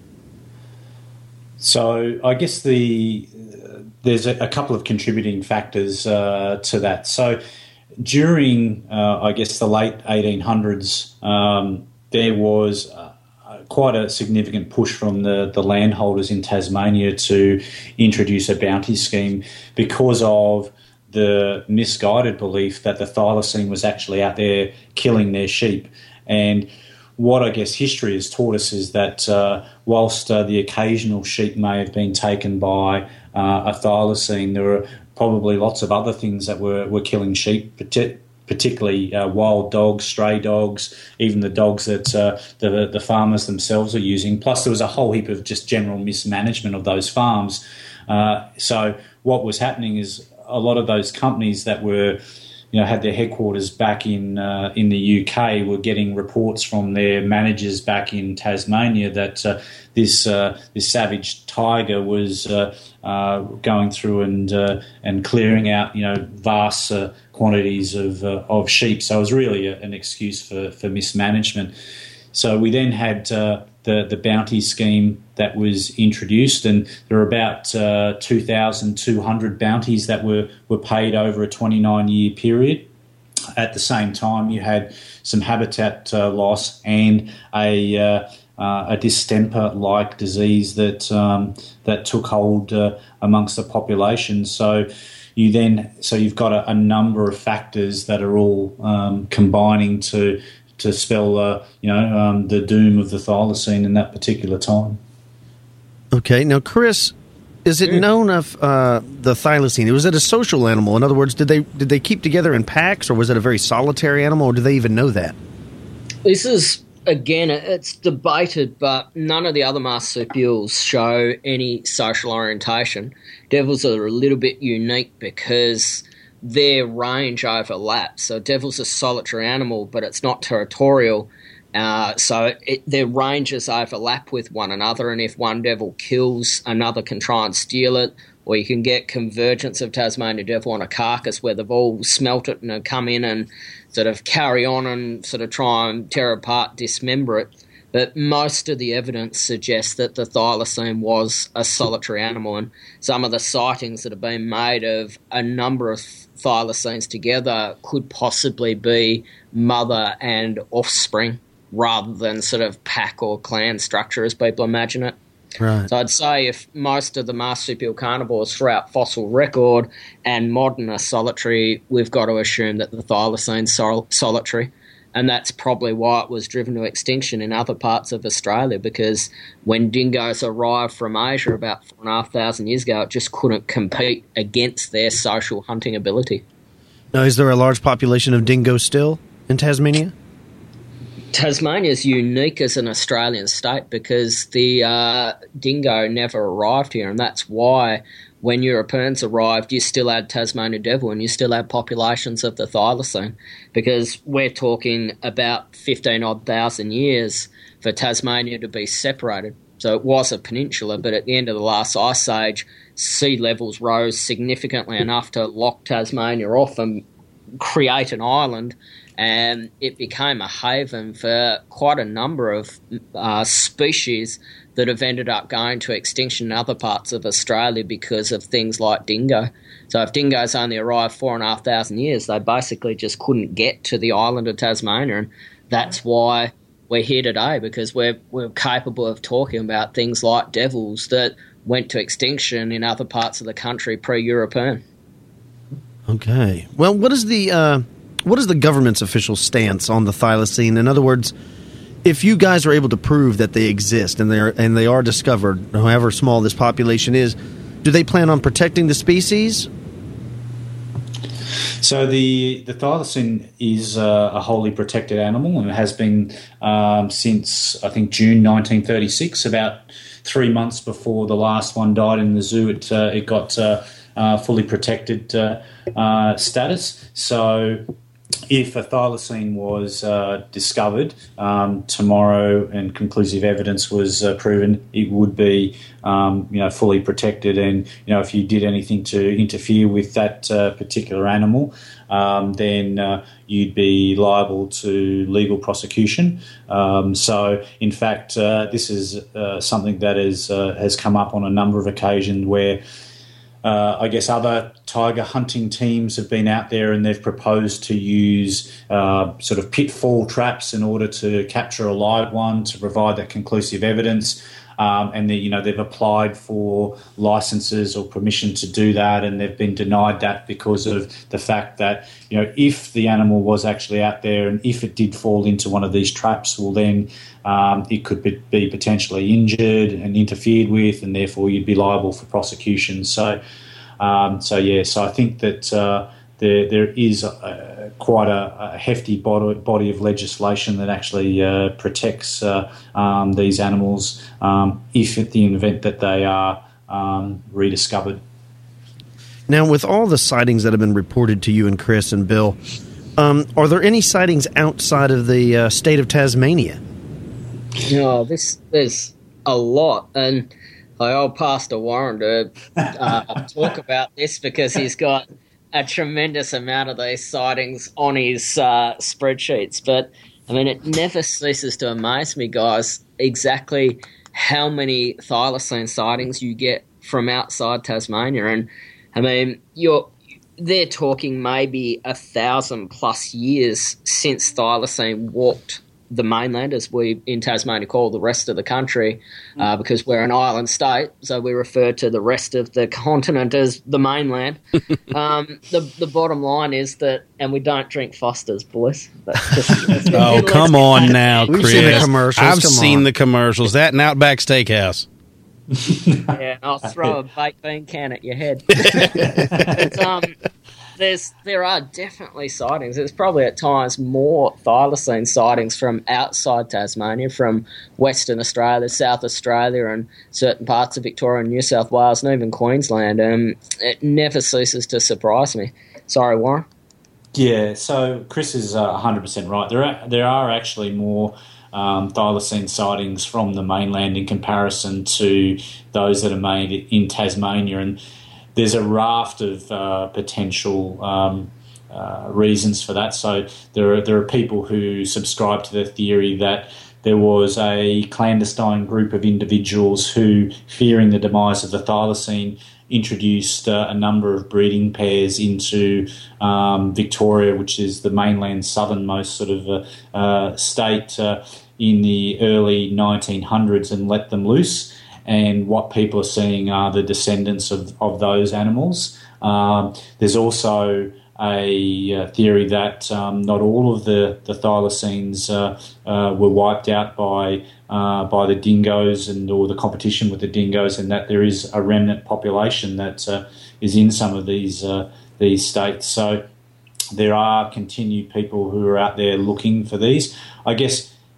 So I guess there's a couple of contributing factors to that. So during, I guess, the late 1800s, there was quite a significant push from the landholders in Tasmania to introduce a bounty scheme because of the misguided belief that the thylacine was actually out there killing their sheep. And what I guess history has taught us is that whilst the occasional sheep may have been taken by a thylacine, there were probably lots of other things that were killing sheep, particularly wild dogs, stray dogs, even the dogs that the farmers themselves are using. Plus there was a whole heap of just general mismanagement of those farms. So what was happening is a lot of those companies that were had their headquarters back in the UK were getting reports from their managers back in Tasmania that this savage tiger was going through and clearing out vast quantities of sheep. So it was really an excuse for mismanagement. So we then had the bounty scheme that was introduced, and there were about 2,200 bounties that were paid over a 29-year period. At the same time, you had some habitat loss and a distemper-like disease that took hold amongst the population. So you've got a number of factors that are all combining to spell the doom of the thylacine in that particular time. Okay, now Chris, is it known of the thylacine? Was it a social animal? In other words, did they keep together in packs, or was it a very solitary animal, or do they even know that? This is, again, it's debated, but none of the other marsupials show any social orientation. Devils are a little bit unique because their range overlaps. So devil's a solitary animal, but it's not territorial. Their ranges overlap with one another, and if one devil kills, another can try and steal it, or you can get convergence of Tasmanian devil on a carcass where they've all smelt it and come in and sort of carry on and sort of try and tear apart, dismember it. But most of the evidence suggests that the thylacine was a solitary animal, and some of the sightings that have been made of a number of thylacines together could possibly be mother and offspring, rather than sort of pack or clan structure as people imagine it. Right. So I'd say if most of the marsupial carnivores throughout fossil record and modern are solitary, we've got to assume that the thylacine's solitary. And that's probably why it was driven to extinction in other parts of Australia, because when dingoes arrived from Asia about 4,500 years ago, it just couldn't compete against their social hunting ability. Now, is there a large population of dingoes still in Tasmania? Tasmania is unique as an Australian state because the dingo never arrived here, and that's why when Europeans arrived, you still had Tasmanian devil and you still had populations of the thylacine, because we're talking about 15-odd thousand years for Tasmania to be separated. So it was a peninsula, but at the end of the last ice age, sea levels rose significantly enough to lock Tasmania off and create an island, and it became a haven for quite a number of species that have ended up going to extinction in other parts of Australia because of things like dingo. So if dingoes only arrived 4,500 years, they basically just couldn't get to the island of Tasmania, and that's why we're here today, because we're capable of talking about things like devils that went to extinction in other parts of the country pre-European. Okay. Well, what is the government's official stance on the thylacine? In other words, if you guys are able to prove that they exist and they are discovered, however small this population is, do they plan on protecting the species? So the thylacine is a wholly protected animal, and it has been since, I think, June 1936, about 3 months before the last one died in the zoo. It got fully protected status. So if a thylacine was discovered tomorrow and conclusive evidence was proven, it would be fully protected. And if you did anything to interfere with that particular animal, then you'd be liable to legal prosecution. So, in fact, this is something that has come up on a number of occasions where I guess other tiger hunting teams have been out there and they've proposed to use sort of pitfall traps in order to capture a live one to provide that conclusive evidence. And they've applied for licenses or permission to do that, and they've been denied that because of the fact that if the animal was actually out there and if it did fall into one of these traps, well then it could be potentially injured and interfered with, and therefore you'd be liable for prosecution. So I think that there is quite a hefty body of legislation that actually protects these animals if in the event that they are rediscovered. Now, with all the sightings that have been reported to you and Chris and Bill, are there any sightings outside of the state of Tasmania? There's a lot, and I'll pass to Warren to talk about this because he's got a tremendous amount of these sightings on his spreadsheets. But, I mean, it never ceases to amaze me, guys, exactly how many thylacine sightings you get from outside Tasmania. And, I mean, they're talking maybe 1,000+ years since thylacine walked the mainland, as we in Tasmania call the rest of the country, because we're an island state, so we refer to the rest of the continent as the mainland. The bottom line is that, and we don't drink Foster's, boys. Oh, come on now, Chris. We've seen the commercials. I've seen the commercials. That and Outback Steakhouse. Yeah, and I'll throw a baked bean can at your head. There are definitely sightings. There's probably at times more thylacine sightings from outside Tasmania, from Western Australia, South Australia, and certain parts of Victoria and New South Wales, and even Queensland. It never ceases to surprise me. Sorry, Warren? Yeah, so Chris is 100% right. There are actually more thylacine sightings from the mainland in comparison to those that are made in Tasmania, and there's a raft of potential reasons for that. So there are people who subscribe to the theory that there was a clandestine group of individuals who, fearing the demise of the thylacine, introduced a number of breeding pairs into Victoria, which is the mainland's southernmost sort of state, in the early 1900s, and let them loose. And what people are seeing are the descendants of those animals. There's also a theory that not all of the thylacines were wiped out by the dingoes or the competition with the dingoes, and that there is a remnant population that is in some of these states. So there are continued people who are out there looking for these. I guess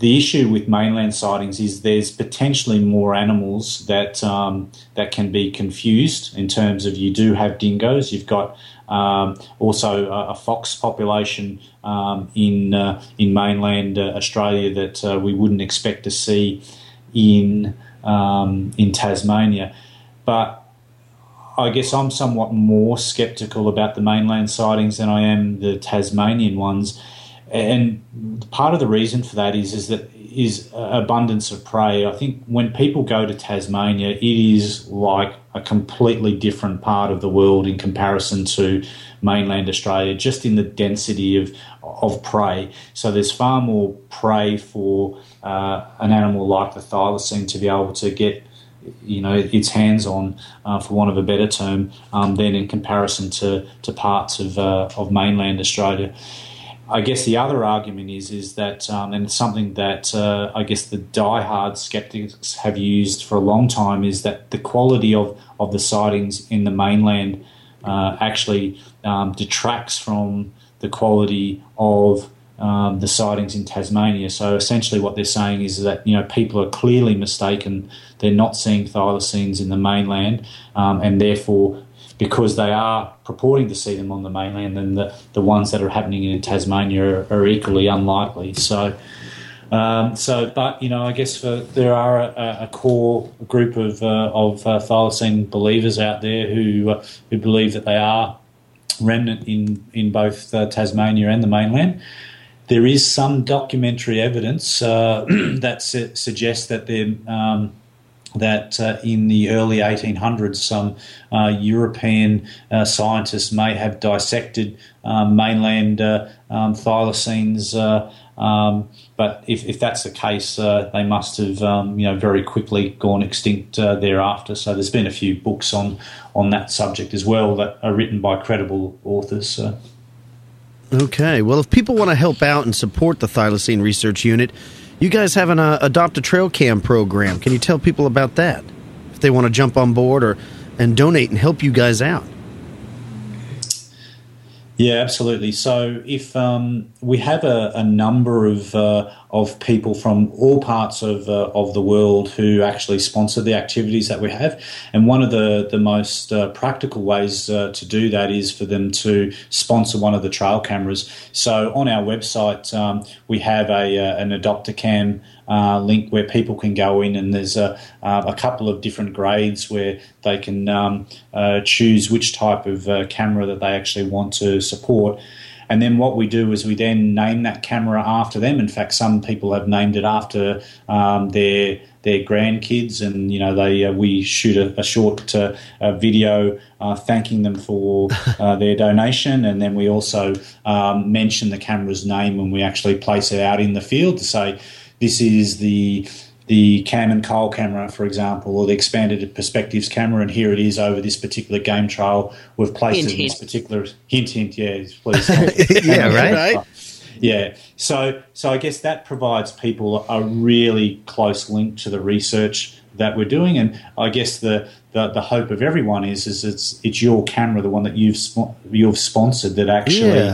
the issue with mainland sightings is there's potentially more animals that that can be confused in terms of you do have dingoes. You've got also a fox population in mainland Australia that we wouldn't expect to see in Tasmania. But I guess I'm somewhat more sceptical about the mainland sightings than I am the Tasmanian ones. And part of the reason for that is abundance of prey. I think when people go to Tasmania, it is like a completely different part of the world in comparison to mainland Australia, just in the density of prey. So there's far more prey for an animal like the thylacine to be able to get its hands on, for want of a better term, than in comparison to parts of mainland Australia. I guess the other argument is that, and it's something that I guess the diehard skeptics have used for a long time, is that the quality of the sightings in the mainland actually detracts from the quality of the sightings in Tasmania. So essentially what they're saying is that, people are clearly mistaken. They're not seeing thylacines in the mainland, and therefore, because they are purporting to see them on the mainland, then the ones that are happening in Tasmania are equally unlikely. But I guess there are a core group of thylacine believers out there who believe that they are remnant in both Tasmania and the mainland. There is some documentary evidence that suggests that in the early 1800s, some European scientists may have dissected mainland thylacines. But if that's the case, they must have very quickly gone extinct thereafter. So there's been a few books on that subject as well that are written by credible authors. Okay. Well, if people want to help out and support the Thylacine Research Unit, you guys have an Adopt a Trail Cam program. Can you tell people about that if they want to jump on board and donate and help you guys out? Yeah, absolutely. So if we have a number of people from all parts of the world who actually sponsor the activities that we have, and one of the most practical ways to do that is for them to sponsor one of the trail cameras. So on our website, we have an Adopt-A-Cam link where people can go in, and there's a couple of different grades where they can choose which type of camera that they actually want to support. And then what we do is we then name that camera after them. In fact, some people have named it after their grandkids, and we shoot a short video thanking them for their donation, and then we also mention the camera's name when we actually place it out in the field to say this is the Cam and Cole camera, for example, or the expanded perspectives camera, and here it is over this particular game trail. We've placed it in this particular hint, yeah, please. Yeah, right. Yeah, so I guess that provides people a really close link to the research that we're doing, and I guess the hope of everyone is it's your camera, the one that you've sponsored, that actually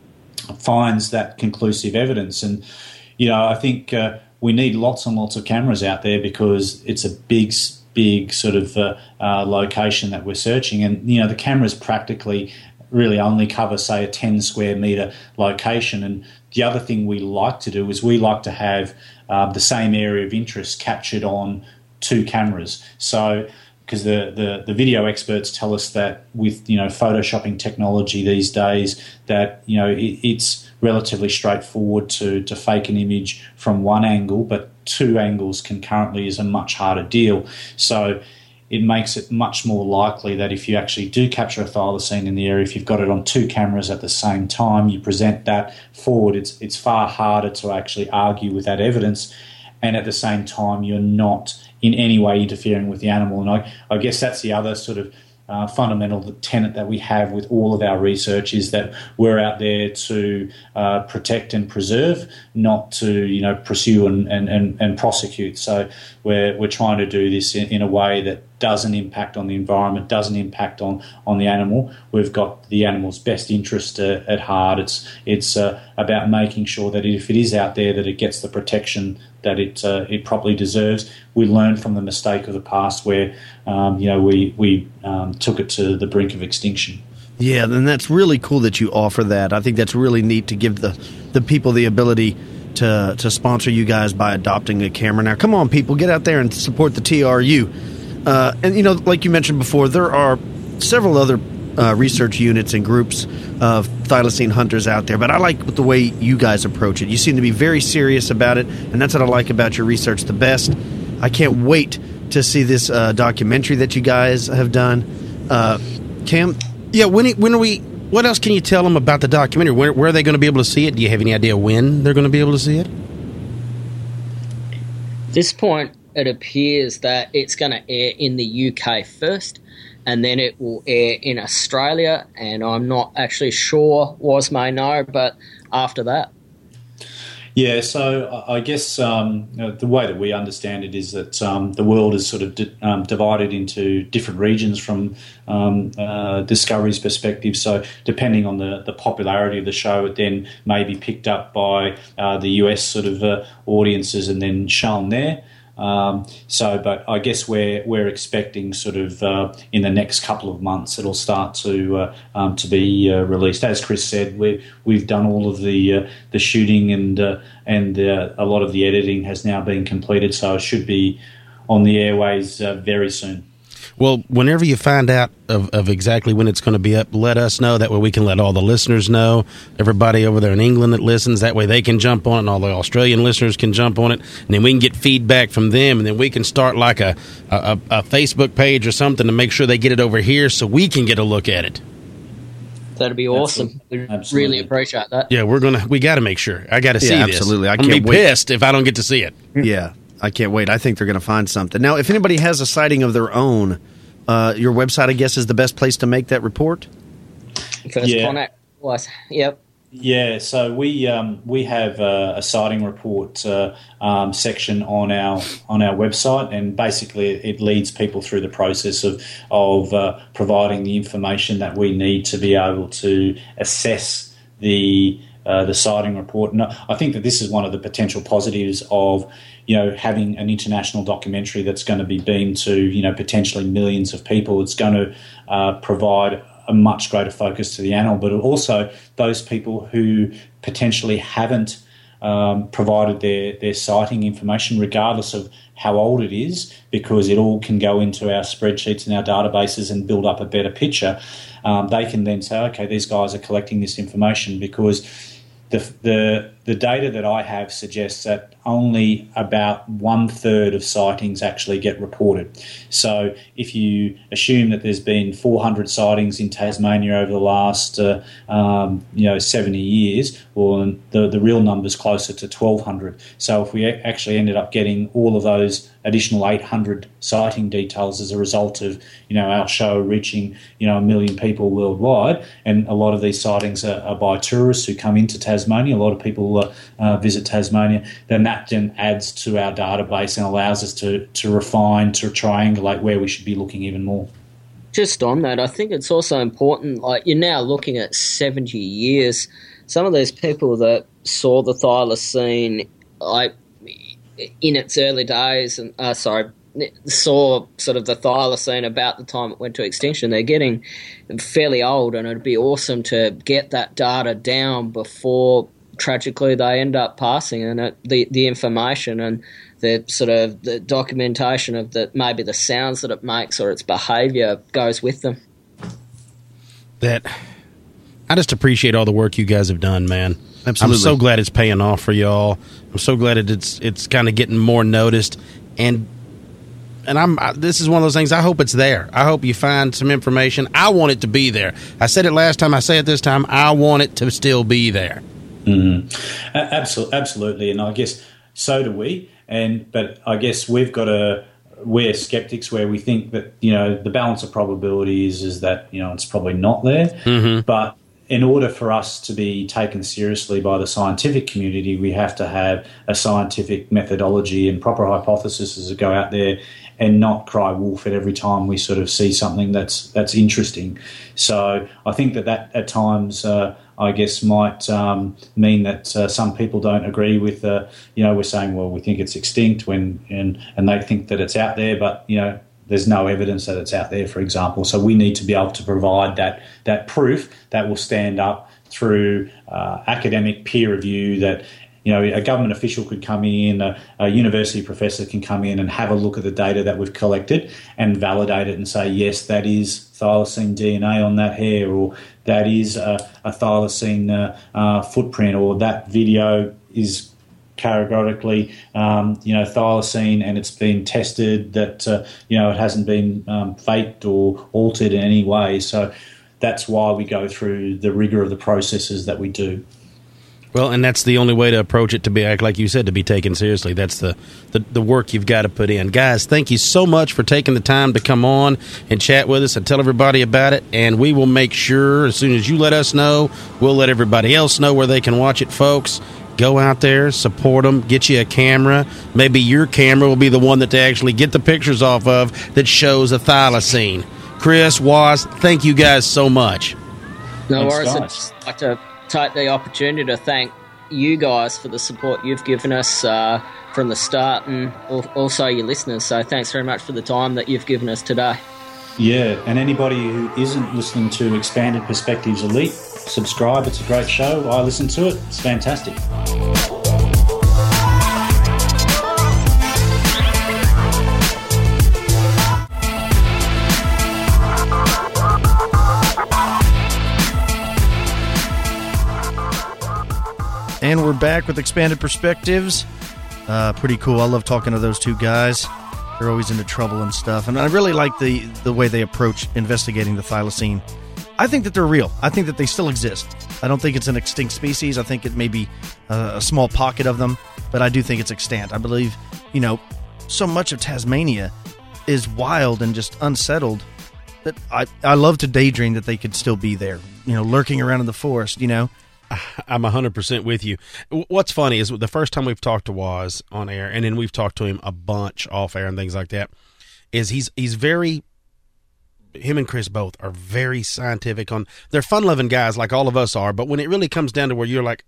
finds that conclusive evidence. And I think we need lots and lots of cameras out there because it's a big sort of location that we're searching, and the cameras practically really only cover, say, a 10 square metre location. And the other thing we like to do is we like to have the same area of interest captured on 2 cameras. So because the video experts tell us that with photoshopping technology these days, that it's relatively straightforward to fake an image from one angle, but 2 angles concurrently is a much harder deal. So it makes it much more likely that if you actually do capture a thylacine in the area, if you've got it on 2 cameras at the same time, you present that forward, it's far harder to actually argue with that evidence, and at the same time you're not in any way interfering with the animal. And I guess that's the other sort of fundamental tenet that we have with all of our research, is that we're out there to protect and preserve, not to pursue and prosecute. So we're trying to do this in a way that doesn't impact on the environment, doesn't impact on the animal. We've got the animal's best interest at heart. It's about making sure that if it is out there, that it gets the protection that it properly deserves. We learn from the mistake of the past where we took it to the brink of extinction. Yeah, and that's really cool that you offer that. I think that's really neat to give the people the ability to sponsor you guys by adopting a camera. Now, come on, people, get out there and support the TRU. And, like you mentioned before, there are several other research units and groups of thylacine hunters out there, but I like the way you guys approach it. You seem to be very serious about it, and that's what I like about your research the best. I can't wait to see this documentary that you guys have done. Cam? Yeah, what else can you tell them about the documentary? Where are they going to be able to see it? Do you have any idea when they're going to be able to see it? At this point, it appears that it's going to air in the UK first, and then it will air in Australia, and I'm not actually sure, Was may know, but after that. Yeah, so I guess the way that we understand it is that the world is sort of divided into different regions from Discovery's perspective. So depending on the popularity of the show, it then may be picked up by the US sort of audiences and then shown there. But I guess we're expecting sort of in the next couple of months it'll start to be released. As Chris said, we've done all of the shooting and a lot of the editing has now been completed, so it should be on the airways very soon. Well, whenever you find out of exactly when it's going to be up, let us know. That way we can let all the listeners know, everybody over there in England that listens. That way they can jump on it, and all the Australian listeners can jump on it. And then we can get feedback from them, and then we can start like a Facebook page or something to make sure they get it over here so we can get a look at it. That'd be awesome. We really appreciate that. Yeah, we got to make sure. I got to see this. Absolutely. I'm going to be pissed if I don't get to see it. Yeah. I can't wait. I think they're going to find something. Now, if anybody has a sighting of their own, your website, I guess, is the best place to make that report? First contact was, yep. Yeah, so we have a sighting report section on our website, and basically it leads people through the process of providing the information that we need to be able to assess the sighting report. And I think that this is one of the potential positives of having an international documentary that's going to be beamed to potentially millions of people. It's going to provide a much greater focus to the animal, but also those people who potentially haven't provided their sighting information, regardless of how old it is, because it all can go into our spreadsheets and our databases and build up a better picture. They can then say, okay, these guys are collecting this information, because the data that I have suggests that only about 1/3 of sightings actually get reported. So if you assume that there's been 400 sightings in Tasmania over the last 70 years, well, the real number's closer to 1,200. So if we actually ended up getting all of those additional 800 sighting details as a result of our show reaching 1 million people worldwide, and a lot of these sightings are by tourists who come into Tasmania. A lot of people visit Tasmania. Then that adds to our database and allows us to refine, to triangulate where we should be looking even more. Just on that, I think it's also important, like you're now looking at 70 years. Some of those people that saw the thylacine in its early days and saw sort of the thylacine about the time it went to extinction, they're getting fairly old, and it'd be awesome to get that data down before tragically they end up passing, and the information and the sort of the documentation of maybe the sounds that it makes or its behaviour goes with them. I just appreciate all the work you guys have done, man. Absolutely. I'm so glad it's paying off for y'all. I'm so glad it's kind of getting more noticed, and this is one of those things. I hope it's there. I hope you find some information. I want it to be there. I said it last time. I say it this time. I want it to still be there. Mm-hmm. Absolutely, and I guess so do we. But I guess we're skeptics where we think that the balance of probability is that it's probably not there. Mm-hmm. But in order for us to be taken seriously by the scientific community, we have to have a scientific methodology and proper hypotheses that go out there and not cry wolf at every time we sort of see something that's interesting. So I think that at times, I guess, might mean that some people don't agree with, we're saying, well, we think it's extinct and they think that it's out there, but, there's no evidence that it's out there, for example. So we need to be able to provide that proof that will stand up through academic peer review, that a government official could come in, a university professor can come in and have a look at the data that we've collected and validate it and say, yes, that is thylacine DNA on that hair, or that is a thylacine footprint, or that video is categorically, thylacine, and it's been tested that, it hasn't been faked or altered in any way. So that's why we go through the rigor of the processes that we do. Well, and that's the only way to approach it, to be, like you said, to be taken seriously. That's the work you've got to put in. Guys, thank you so much for taking the time to come on and chat with us and tell everybody about it. And we will make sure, as soon as you let us know, we'll let everybody else know where they can watch it, folks. Go out there, support them, get you a camera. Maybe your camera will be the one that they actually get the pictures off of that shows a thylacine. Chris, Waz, thank you guys so much. No Thanks, worries. guys. I'd just like to take the opportunity to thank you guys for the support you've given us from the start, and also your listeners. So thanks very much for the time that you've given us today. Yeah, and anybody who isn't listening to Expanded Perspectives Elite, subscribe. It's a great show. I listen to it. It's fantastic. And we're back with Expanded Perspectives. Pretty cool. I love talking to those two guys. They're always into trouble and stuff. And I really like the way they approach investigating the thylacine. I think that they're real. I think that they still exist. I don't think it's an extinct species. I think it may be a small pocket of them, but I do think it's extant. I believe, so much of Tasmania is wild and just unsettled that I love to daydream that they could still be there, lurking around in the forest, I'm 100% with you. What's funny is the first time we've talked to Waz on air, and then we've talked to him a bunch off air and things like that, is he's very, him and Chris both are very scientific they're fun-loving guys like all of us are, but when it really comes down to where you're like,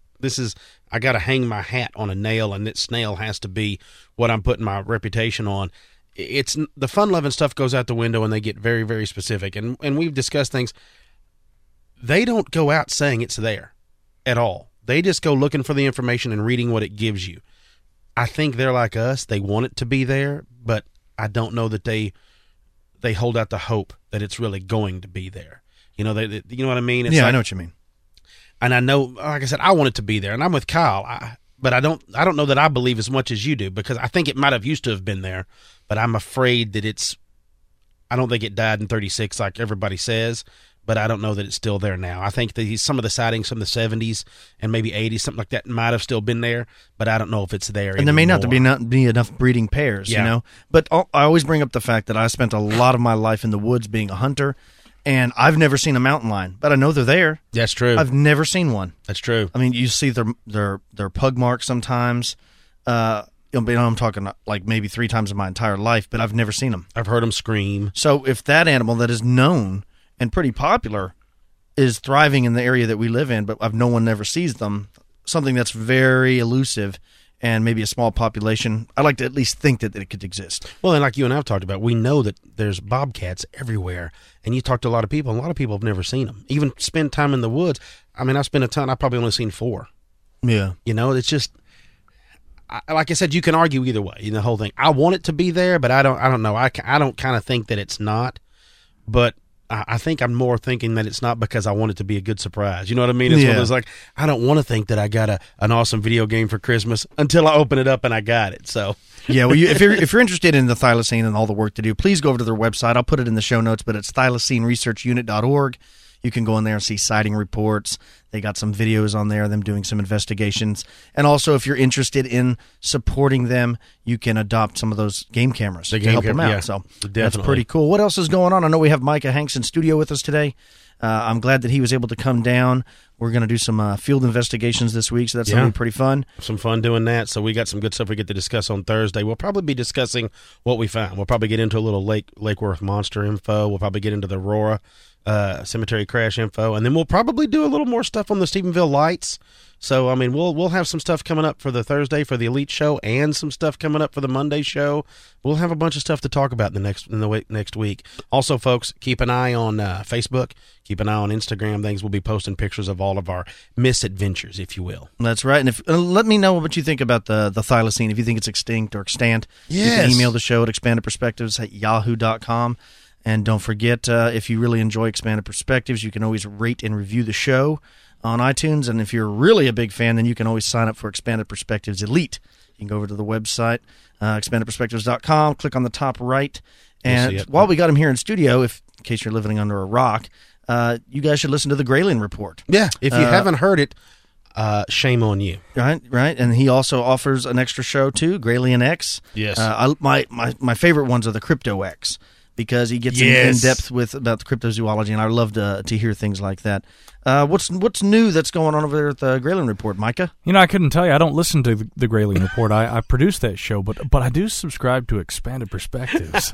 I got to hang my hat on a nail, and that snail has to be what I'm putting my reputation on. It's the fun-loving stuff goes out the window, and they get very, very specific. And we've discussed things. They don't go out saying it's there at all. They just go looking for the information and reading what it gives you. I think they're like us. They want it to be there, but I don't know that they hold out the hope that it's really going to be there. You know what I mean? It's I know what you mean. And I know, like I said, I want it to be there, and I'm with Kyle. But I don't know that I believe as much as you do, because I think it might have used to have been there, but I'm afraid that I don't think it died in 36 like everybody says, but I don't know that it's still there now. I think that some of the sightings from the 70s and maybe 80s, something like that, might have still been there, but I don't know if it's there And there may not be enough breeding pairs, But I always bring up the fact that I spent a lot of my life in the woods being a hunter, and I've never seen a mountain lion, but I know they're there. That's true. I've never seen one. That's true. I mean, you see their pug marks sometimes. I'm talking like maybe 3 times in my entire life, but I've never seen them. I've heard them scream. So if that animal that is known and pretty popular is thriving in the area that we live in, but no one ever sees them, something that's very elusive and maybe a small population, I like to at least think that it could exist. Well, and like you and I have talked about, we know that there's bobcats everywhere, and you talk to a lot of people, and a lot of people have never seen them. Even spend time in the woods. I mean, I've spent a ton. I've probably only seen 4. Yeah. It's just, like I said, you can argue either way, the whole thing. I want it to be there, but I don't know. I don't kind of think that it's not, but I think I'm more thinking that it's not because I want it to be a good surprise. You know what I mean? It's one of those, like, I don't want to think that I got an awesome video game for Christmas until I open it up and I got it. So yeah, well, if you're interested in the thylacine and all the work to do, please go over to their website. I'll put it in the show notes, but it's thylacineresearchunit.org. You can go in there and see sighting reports. They got some videos on there, them doing some investigations. And also, if you're interested in supporting them, you can adopt some of those game cameras to help them out. Yeah, so definitely. That's pretty cool. What else is going on? I know we have Micah Hanks in studio with us today. I'm glad that he was able to come down. We're going to do some field investigations this week, so that's going to be pretty fun. Some fun doing that. So we got some good stuff we get to discuss on Thursday. We'll probably be discussing what we found. We'll probably get into a little Lake Worth monster info. We'll probably get into the Aurora cemetery crash info, and then we'll probably do a little more stuff on the Stephenville lights. So I mean, we'll have some stuff coming up for the Thursday for the Elite show, and some stuff coming up for the Monday show. We'll have a bunch of stuff to talk about in the next week. Also, folks, keep an eye on Facebook. Keep an eye on Instagram. Things we'll be posting pictures of all of our misadventures, if you will. That's right. And if let me know what you think about the thylacine. If you think it's extinct or extant, you Yes. can email the show at expandedperspectives@yahoo.com. And don't forget, if you really enjoy Expanded Perspectives, you can always rate and review the show on iTunes. And if you're really a big fan, then you can always sign up for Expanded Perspectives Elite. You can go over to the website, expandedperspectives.com, click on the top right. And while we got him here in studio, in case you're living under a rock, you guys should listen to the Grayling Report. Yeah, if you haven't heard it, shame on you. Right. And he also offers an extra show, too, Grayling X. Yes. My favorite ones are the Crypto X, because he gets in depth about the cryptozoology, and I love to hear things like that. What's new that's going on over there at the Grayling Report, Micah? You know, I couldn't tell you. I don't listen to the Grayling Report. I produce that show, but I do subscribe to Expanded Perspectives.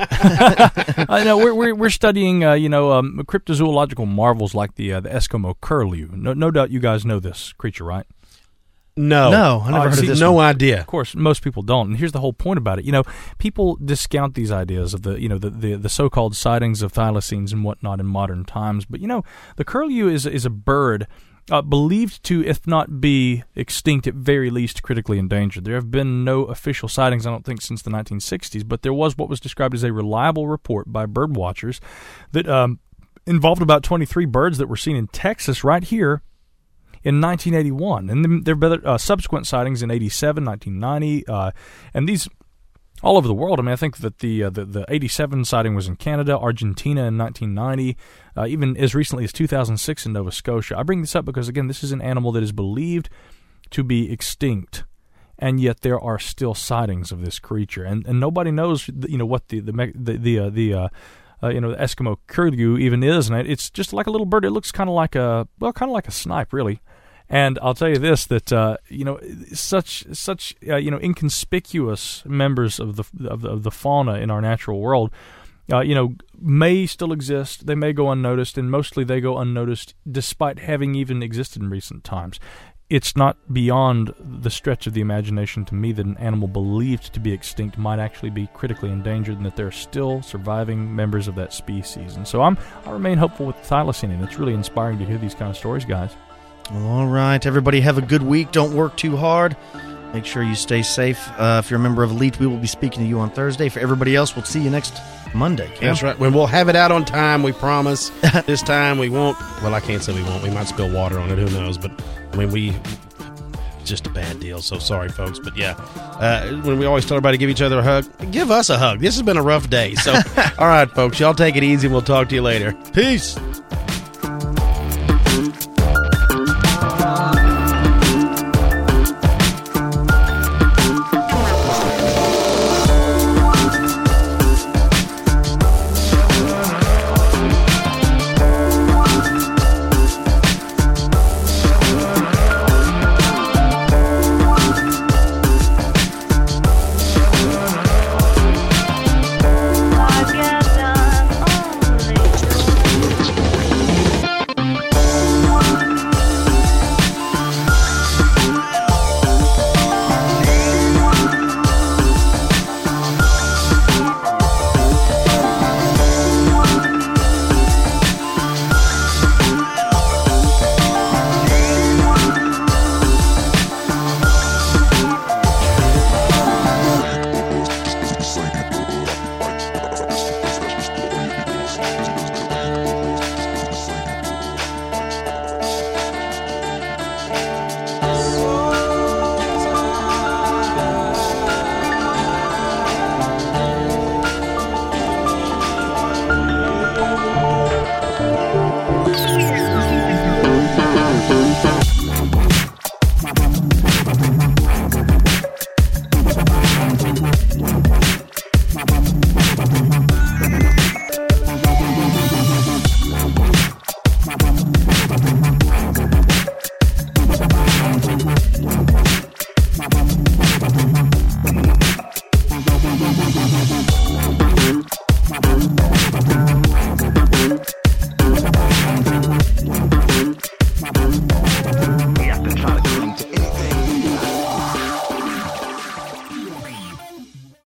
I know we're studying cryptozoological marvels like the Eskimo curlew. No doubt you guys know this creature, right? No, I never heard of this. No idea. Of course, most people don't. And here's the whole point about it. You know, people discount these ideas of the so-called sightings of thylacines and whatnot in modern times. But, you know, the curlew is a bird believed to, if not be extinct, at very least critically endangered. There have been no official sightings, I don't think, since the 1960s. But there was what was described as a reliable report by bird watchers that involved about 23 birds that were seen in Texas right here in 1981, and then there have been subsequent sightings in 87, 1990, and these all over the world. I mean, I think that the 87 sighting was in Canada, Argentina in 1990, even as recently as 2006 in Nova Scotia. I bring this up because, again, this is an animal that is believed to be extinct, and yet there are still sightings of this creature, and nobody knows, you know, what the Eskimo curlew even is, and it's just like a little bird. It looks kind of like a snipe, really. And I'll tell you this: that such inconspicuous members of the fauna in our natural world, may still exist. They may go unnoticed, and mostly they go unnoticed despite having even existed in recent times. It's not beyond the stretch of the imagination to me that an animal believed to be extinct might actually be critically endangered, and that there are still surviving members of that species. And so I remain hopeful with thylacine, and it's really inspiring to hear these kind of stories, guys. All right, everybody have a good week. Don't work too hard. Make sure you stay safe. If you're a member of Elite, we will be speaking to you on Thursday. For everybody else, we'll see you next Monday. Cam? That's right. When we'll have it out on time, we promise. This time we won't. Well, I can't say we won't. We might spill water on it. Who knows? But I mean, it's just a bad deal. So sorry, folks. But yeah, when we always tell everybody to give each other a hug, give us a hug. This has been a rough day. So all right, folks, y'all take it easy. We'll talk to you later. Peace.